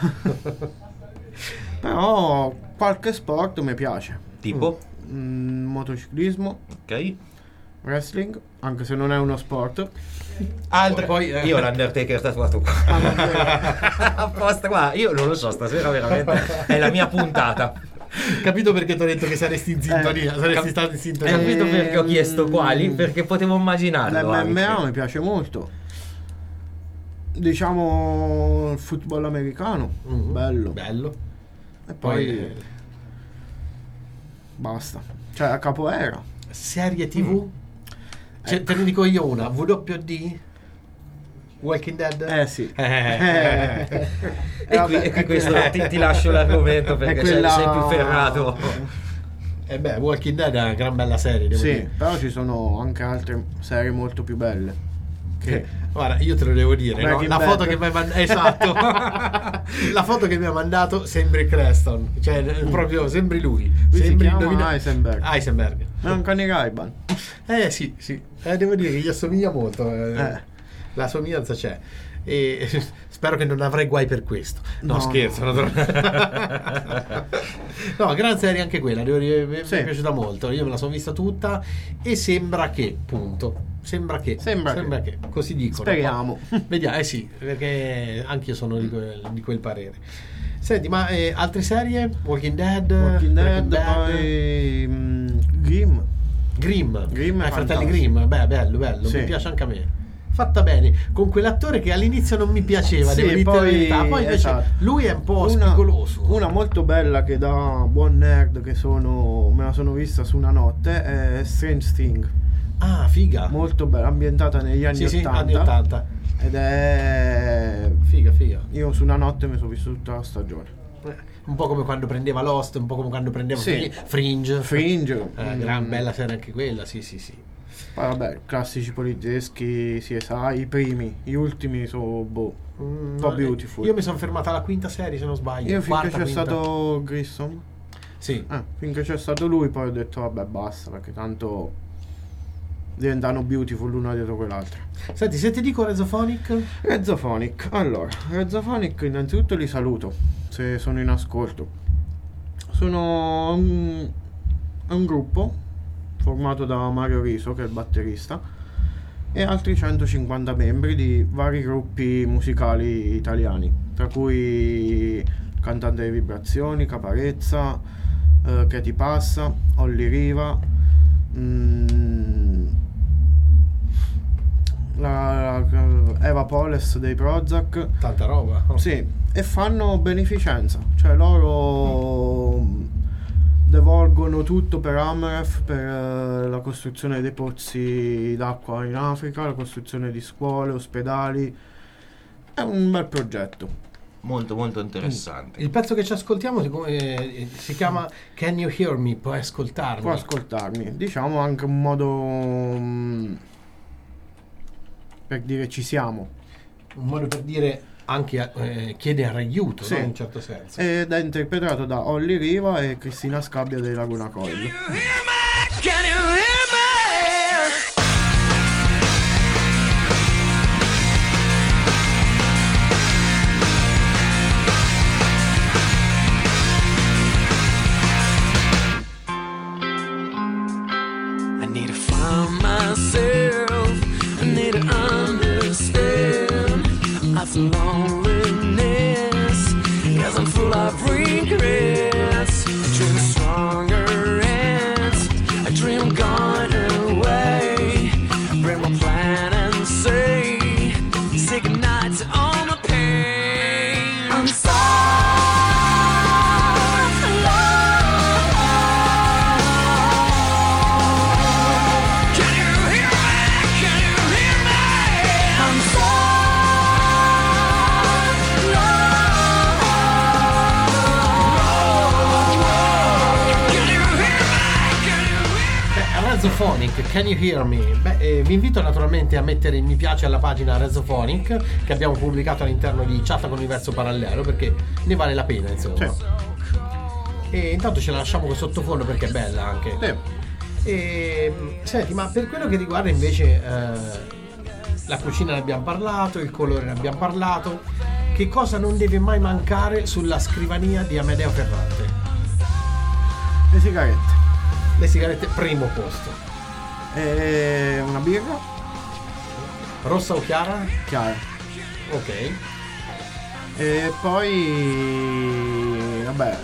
C: Però qualche sport mi piace.
D: Tipo?
C: Mm, motociclismo,
D: Ok.
C: wrestling, anche se non è uno sport.
B: Altre poi eh,
D: Io l'Undertaker tatuato qua. Apposta qua, io non lo so, stasera veramente è la mia puntata.
B: capito perché ti ho detto che saresti in sintonia,
C: Eh,
B: saresti
D: cap-
B: stato in sintonia.
C: Eh,
D: Capito perché ho chiesto quali? Perché potevo immaginarlo.
C: L'M M A
D: anche.
C: mi piace molto. Diciamo il football americano,
B: Mhm.
C: bello.
B: Bello.
C: E poi
B: Poi eh,
C: basta. Cioè a capoeira.
B: serie tivù? Cioè, te ne dico io una, W W D? Walking Dead?
C: Eh sì.
B: Eh.
C: Eh,
D: E qui, e qui questo ti, ti lascio l'argomento perché
C: è
D: sei,
C: quella-
D: sei più ferrato.
B: Eh beh, Walking Dead è una gran bella serie, devo
C: Sì,
B: dire.
C: però ci sono anche altre serie molto più belle. Che
B: Guarda, io te lo devo dire, no?
C: Breaking
B: La
C: Bad.
B: foto che mi hai mandato, esatto. La foto che mi ha mandato sembri Creston, cioè proprio sembri lui.
C: Lui si
B: Sembri
C: chiama
B: indovina-
C: Heisenberg.
B: Heisenberg.
C: è un cane Ray-Ban.
B: Eh sì, sì. Eh, devo dire che gli assomiglia molto. eh.
C: Eh.
B: La somiglianza c'è. E spero che non avrai guai per questo. No,
C: No,
B: scherzo. No, no, gran serie anche quella. Devo dire, mi
C: Sì.
B: mi è piaciuta molto. Io me la sono vista tutta. E sembra che, punto. Sembra che.
C: Sembra
B: che. Così dicono.
C: Speriamo.
B: Poi- vediamo, eh sì, perché anch'io sono di quel, di quel parere. Senti, ma eh, altre serie? Walking Dead?
C: Walking
B: Breaking
C: Dead,
B: Bad?
C: poi mm, Grimm.
B: Grimm,
C: Grimm è
B: i fratelli
C: fantastico.
B: Grimm, beh, bello, bello,
C: Sì.
B: mi piace anche a me. Fatta bene, con quell'attore che all'inizio non mi piaceva,
C: Sì,
B: devo dire la
C: poi-
B: verità. Poi invece
C: esatto.
B: lui è un po'
C: Una,
B: spigoloso.
C: una molto bella che da buon nerd che sono, me la sono vista su una notte, è Strange Thing.
B: Ah, figa.
C: Molto bella, ambientata negli anni
B: sì, sì,
C: ottanta.
B: anni ottanta.
C: Ed è...
B: Figa, figa.
C: Io su una notte mi sono visto tutta la stagione.
B: Eh, Un po' come quando prendeva Lost, un po' come quando prendeva
C: Sì.
B: Fri- Fringe.
C: Fringe.
B: Eh,
C: mm,
B: gran bella serie anche quella, sì, sì, sì.
C: Poi vabbè, classici polizieschi, C S I, i primi, gli ultimi sono boh,
B: Mm,
C: un po'
B: no,
C: beautiful.
B: Io mi sono fermata alla quinta serie, se non sbaglio.
C: Io finché
B: Quarta,
C: c'è
B: quinta.
C: stato Grissom,
B: Sì.
C: eh, finché c'è stato lui, poi ho detto vabbè basta, perché tanto diventano beautiful l'una dietro quell'altra.
B: Senti, se ti dico Rezophonic?
C: Rezophonic, allora, Rezophonic innanzitutto li saluto, se sono in ascolto. Sono un, è un gruppo formato da Mario Riso, che è il batterista, e altri centocinquanta membri di vari gruppi musicali italiani, tra cui Cantante delle Vibrazioni, Caparezza, eh, Che ti passa, Olli Riva, mm, la, la- Eva Poles dei Prozac.
B: Tanta roba.
C: Sì, e fanno beneficenza, cioè loro mh, devolgono tutto per Amref, per eh, la costruzione dei pozzi d'acqua in Africa, la costruzione di scuole, ospedali. È un bel progetto.
D: Molto molto interessante.
B: Il pezzo che ci ascoltiamo si, eh, si chiama Can You Hear Me? Puoi ascoltarmi?
C: Può ascoltarmi, diciamo anche un modo mh, per dire ci siamo.
B: Un modo per dire anche eh, chiedere aiuto,
C: Sì.
B: no? In un certo senso.
C: Ed è interpretato da Olli Riva e Cristina Scabbia dei Laguna Coil.
F: Can you hear me? I need to find myself. I need to understand. I feel loneliness
B: Rezophonic, Can You Hear Me? Beh, eh, vi invito naturalmente a mettere il mi piace alla pagina Rezophonic che abbiamo pubblicato all'interno di Chat con Universo Parallelo, perché ne vale la pena, insomma.
C: Sì.
B: E intanto ce la lasciamo con sottofondo perché è bella anche.
C: Sì.
B: E, senti, ma per quello che riguarda invece eh, la cucina ne abbiamo parlato, il colore ne abbiamo parlato, che cosa non deve mai mancare sulla scrivania di Amedeo Ferrante?
C: Le sigarette.
B: Le sigarette primo posto.
C: E una birra
B: Rossa o chiara?
C: chiara.
B: Ok.
C: E poi vabbè,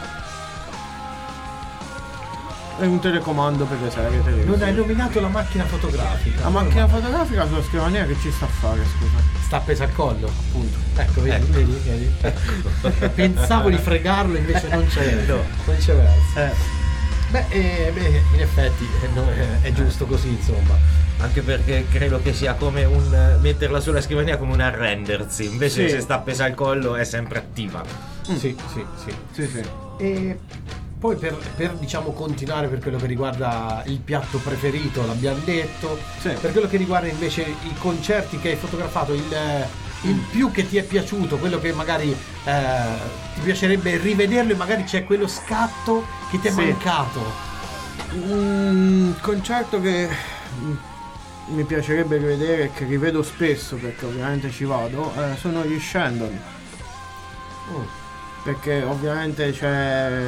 C: è un telecomando per le serie televisive.
B: Non hai nominato la macchina fotografica.
C: La macchina fotografica sulla scrivania che ci sta a fare, scusa?
B: sta appesa al collo.
C: Appunto.
B: Ecco, vedi,
D: Ecco.
B: vedi, vedi. Pensavo di fregarlo, invece non c'è.
D: No.
B: Non c'è verso.
C: Eh,
B: Beh, eh, beh, in effetti eh, no, eh, è giusto così, insomma.
D: Anche perché credo che sia come un eh, metterla sulla scrivania come un arrendersi, invece
C: Sì.
D: se sta appesa al collo è sempre attiva.
B: Sì, sì, sì.
C: sì, sì.
B: E poi per, per, diciamo continuare per quello che riguarda il piatto preferito, l'abbiamo detto.
C: Sì.
B: Per quello che riguarda invece i concerti che hai fotografato, il, il più che ti è piaciuto, quello che magari eh, ti piacerebbe rivederlo e magari c'è quello scatto che ti è
C: Sì.
B: mancato.
C: Un concerto che mm, mi piacerebbe rivedere e che rivedo spesso perché ovviamente ci vado, eh, sono gli Shandon.
B: Mm.
C: Perché ovviamente c'è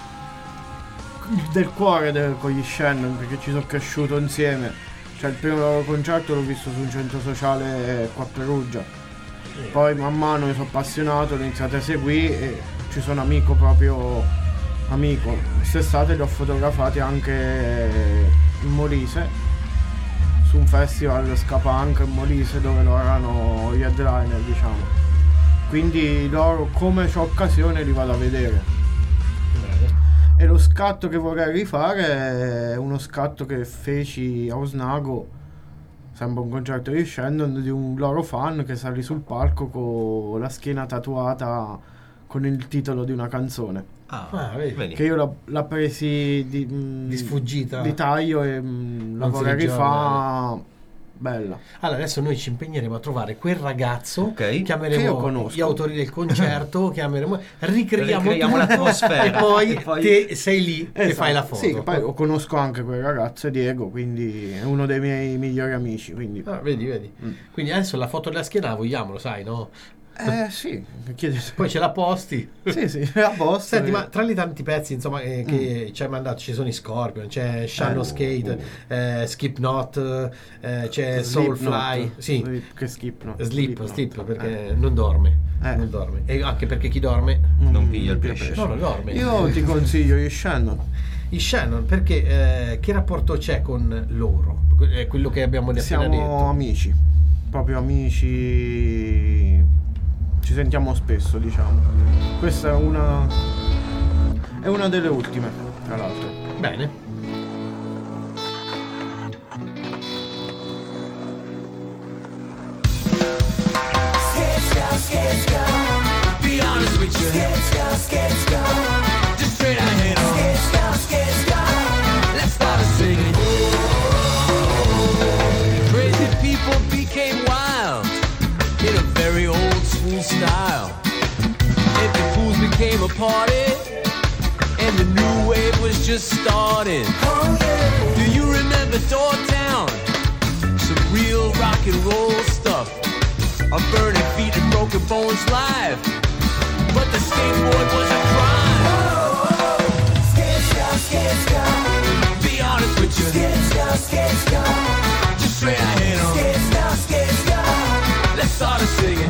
C: del cuore del- con gli Shannon, perché ci sono cresciuto insieme. Cioè il primo loro concerto l'ho visto su un centro sociale qua a Perugia. Poi man mano mi sono appassionato, ho iniziato a seguire e ci sono amico proprio amico. Quest'estate li ho fotografati anche in Molise, su un festival ska punk in Molise dove loro erano gli headliner, diciamo. Quindi loro come c'ho occasione li vado a vedere. E lo scatto che vorrei rifare è uno scatto che feci a Osnago, sembra un concerto di Shandon, di un loro fan che salì sul palco con la schiena tatuata con il titolo di una canzone.
D: Ah,
B: Ah, vedi.
D: vedi.
C: Che io l'ho, l'ho presi di, mh,
B: Di sfuggita.
C: di taglio e mh, la
B: Non si
C: vorrei
B: leggeva
C: rifare bella.
B: Allora adesso noi ci impegneremo a trovare quel ragazzo,
D: Ok.
C: Che io
B: chiameremo
C: conosco.
B: gli autori del concerto, chiameremo, ricreiamo,
D: Ricreiamo
B: tutto,
D: l'atmosfera.
B: e poi,
D: E poi-
B: te sei lì e
C: Esatto.
B: fai la foto.
C: Sì, che poi conosco anche quel ragazzo, Diego, quindi è uno dei miei migliori amici, quindi...
B: Ah, vedi, vedi.
C: Mm.
B: Quindi adesso la foto della schiena la vogliamo, lo sai, no?
C: Eh sì, chiede...
B: Poi ce la posti.
C: Sì, sì, è a posto.
B: Senti,
C: eh.
B: ma tra i tanti pezzi, insomma, eh, che ci hai mandato, ci sono i Scorpion, c'è Shallow
C: Eh.
B: Skate, eh, Skip Not, eh, c'è
C: Slipknot.
B: Soulfly, sì.
C: Slip, che skip, no?
B: Sleep,
C: Slipknot.
B: sleep, perché
C: Eh.
B: non dorme.
C: Eh.
B: Non dorme. E anche perché chi dorme
D: Non
C: Mm,
D: piglia il
C: mi piace.
D: pesce.
B: no, non dorme.
C: Io ti consiglio gli Shannon.
B: I Shannon, perché eh, che rapporto c'è con loro? È quello che abbiamo appena
C: Siamo
B: detto.
C: amici, proprio amici. Ci sentiamo spesso, diciamo. Questa è una è una delle ultime, tra l'altro.
B: Bene.
G: Be honest with you. Just straight ahead on. Let's start singing. Crazy people became wild in a very old school style. Empty pools became a party, and the new wave was just starting. Do you remember Doortown? Some real rock and roll stuff. A burning feet and broken bones live. But the skateboard was a crime. Be honest with you. Just straight ahead on. Let's start a singing.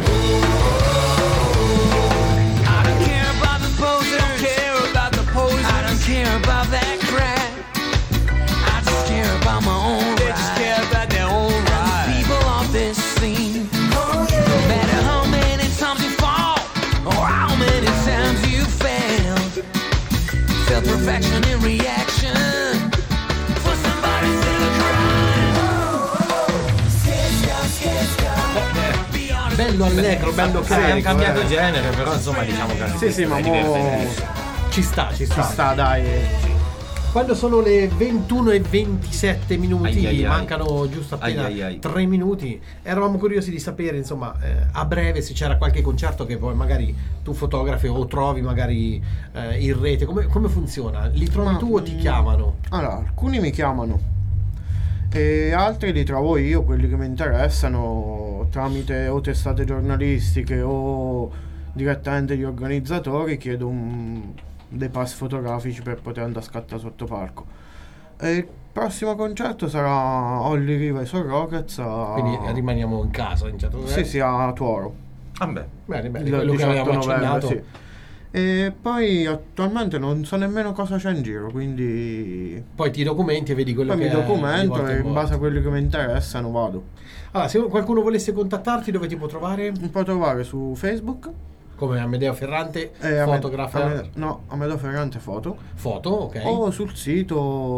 G: I don't care about the posers. Don't care about the posers. I don't care about that crap. I just care about my own. They just care about their own ride. The people of this scene. No matter how many times you fall or how many times you failed, feel perfection in reaction for somebody still crying. Be honest.
B: Bello allegro, bello
D: Sì, hanno
B: carico.
D: cambiato
B: eh.
D: genere, però insomma diciamo che anche
C: Sì, sì,
D: questo
C: ma
D: è
C: mo
D: divertente.
B: Ci sta, ci sta.
C: ci sta, dai.
B: Poi Quando sono le ventuno e ventisette minuti,
D: Ai, ai, ai.
B: mancano giusto appena
D: Ai, ai, ai.
B: tre minuti, eravamo curiosi di sapere, insomma, eh, a breve se c'era qualche concerto che poi magari tu fotografi o trovi magari eh, in rete, come, come funziona? Li trovi
C: Ma,
B: tu o ti
C: mm,
B: chiamano?
C: Allora, alcuni mi chiamano e altri li trovo io, quelli che mi interessano, tramite o testate giornalistiche o direttamente gli organizzatori, chiedo un- dei pass fotografici per poter andare a scattare sotto palco. E il prossimo concerto sarà Holly Riva e Soul Rockets a...
B: Quindi rimaniamo in casa, in certo
C: Sì, sì, a Tuoro.
D: Vabbè.
B: Bene, bene,
C: Il
B: quello che
C: diciotto
B: avevamo
C: novembre,
B: accennato.
C: sì. E poi attualmente non so nemmeno cosa c'è in giro, quindi
B: Poi ti documenti e vedi quello
C: poi
B: che
C: mi
B: è di
C: documento
B: volta
C: e
B: in
C: in
B: volta.
C: base a quelli che mi interessano vado.
B: Allora, se qualcuno volesse contattarti, dove ti può trovare?
C: Mi puoi trovare su Facebook,
B: Come Amedeo Ferrante,
C: eh, Ame-
B: fotografa
C: Ame- no, Amedeo Ferrante Foto,
B: foto, ok.
C: o sul sito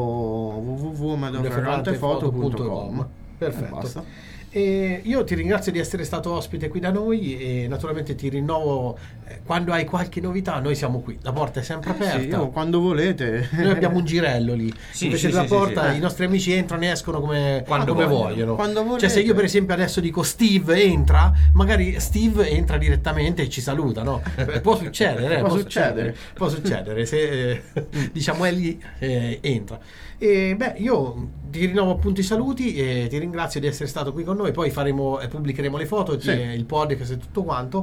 C: w w w punto amedeo ferrante foto punto com.
B: Perfetto.
C: E basta.
B: E io ti ringrazio di essere stato ospite qui da noi e naturalmente ti rinnovo eh, quando hai qualche novità, noi siamo qui, la porta è sempre aperta.
C: Sì, io quando volete.
B: Noi abbiamo un girello lì,
D: Sì,
B: invece
D: sì,
B: della
D: sì,
B: porta
D: sì.
B: i nostri amici entrano e escono come,
D: Quando
B: come
D: vogliono.
B: vogliono.
C: Quando volete.
B: Cioè se io per esempio adesso dico Steve entra, magari Steve entra direttamente e ci saluta, no? Eh, Può succedere, eh,
C: Può succedere.
B: può succedere se eh, diciamo è lì eh, entra. E beh, io ti rinnovo appunto i saluti e ti ringrazio di essere stato qui con noi. Poi faremo e pubblicheremo le foto,
C: Sì.
B: eh, il podcast e tutto quanto.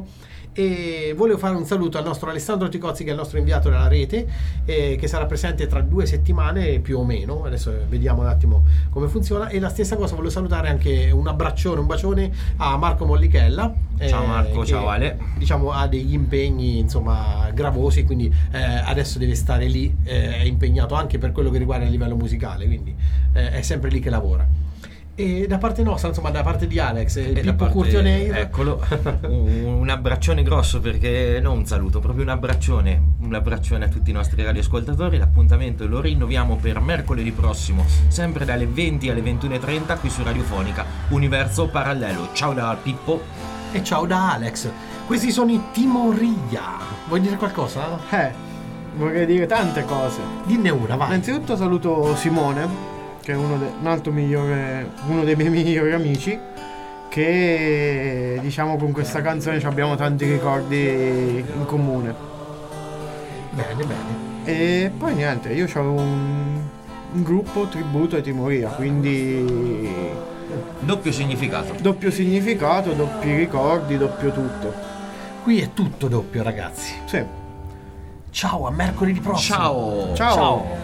B: E volevo fare un saluto al nostro Alessandro Ticozzi, che è il nostro inviato della rete, eh, che sarà presente tra due settimane più o meno. Adesso vediamo un attimo come funziona. E la stessa cosa, volevo salutare anche un abbraccione, un bacione a Marco Mollichella.
D: Ciao Marco,
B: che,
D: ciao Ale.
B: Diciamo ha degli impegni insomma gravosi, quindi eh, adesso deve stare lì, eh, è impegnato anche per quello che riguarda il livello musicale, quindi eh, è sempre lì che lavora. E da parte nostra, insomma, da parte di Alex, il
D: E da
B: Pippo
D: parte-
B: Curtioneiro,
D: eccolo, un un abbraccione grosso, perché non un saluto, proprio un abbraccione, un abbraccione a tutti i nostri radioascoltatori. L'appuntamento lo rinnoviamo per mercoledì prossimo, sempre dalle venti alle ventuno e trenta qui su Radiofonica Universo Parallelo. Ciao da Pippo.
B: e ciao da Alex. Questi sono i Timoria. Vuoi dire qualcosa?
C: Eh, vorrei dire tante cose.
B: Dinne una, vai.
C: Innanzitutto saluto Simone, che è uno, de- un altro migliore, uno dei miei migliori amici, che diciamo con questa canzone ci abbiamo tanti ricordi in comune.
B: Bene, bene.
C: E poi niente, io avevo un, un gruppo tributo ai Timoria, quindi
D: Doppio significato.
C: doppio significato, doppi ricordi, doppio tutto.
B: Qui è tutto doppio, ragazzi.
C: Sì.
B: Ciao, a mercoledì prossimo.
D: Ciao.
C: Ciao.
B: Ciao.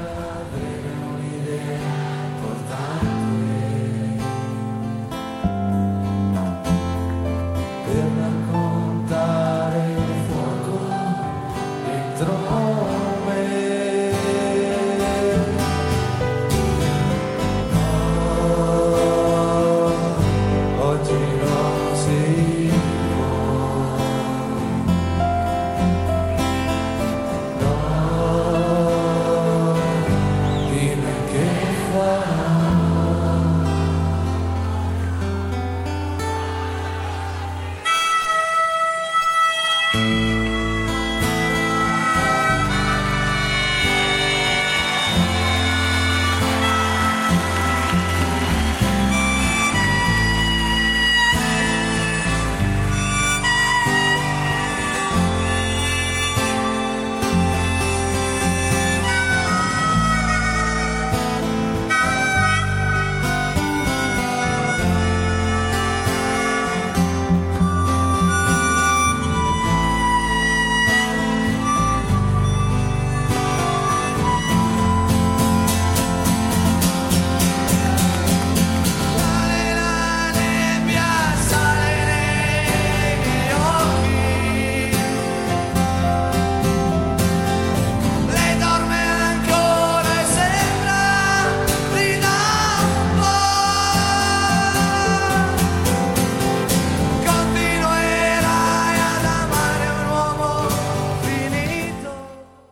F: Per raccontare il fuoco dentro me. Oh, oggi non si può. No, dimmi che farò.
E: Thank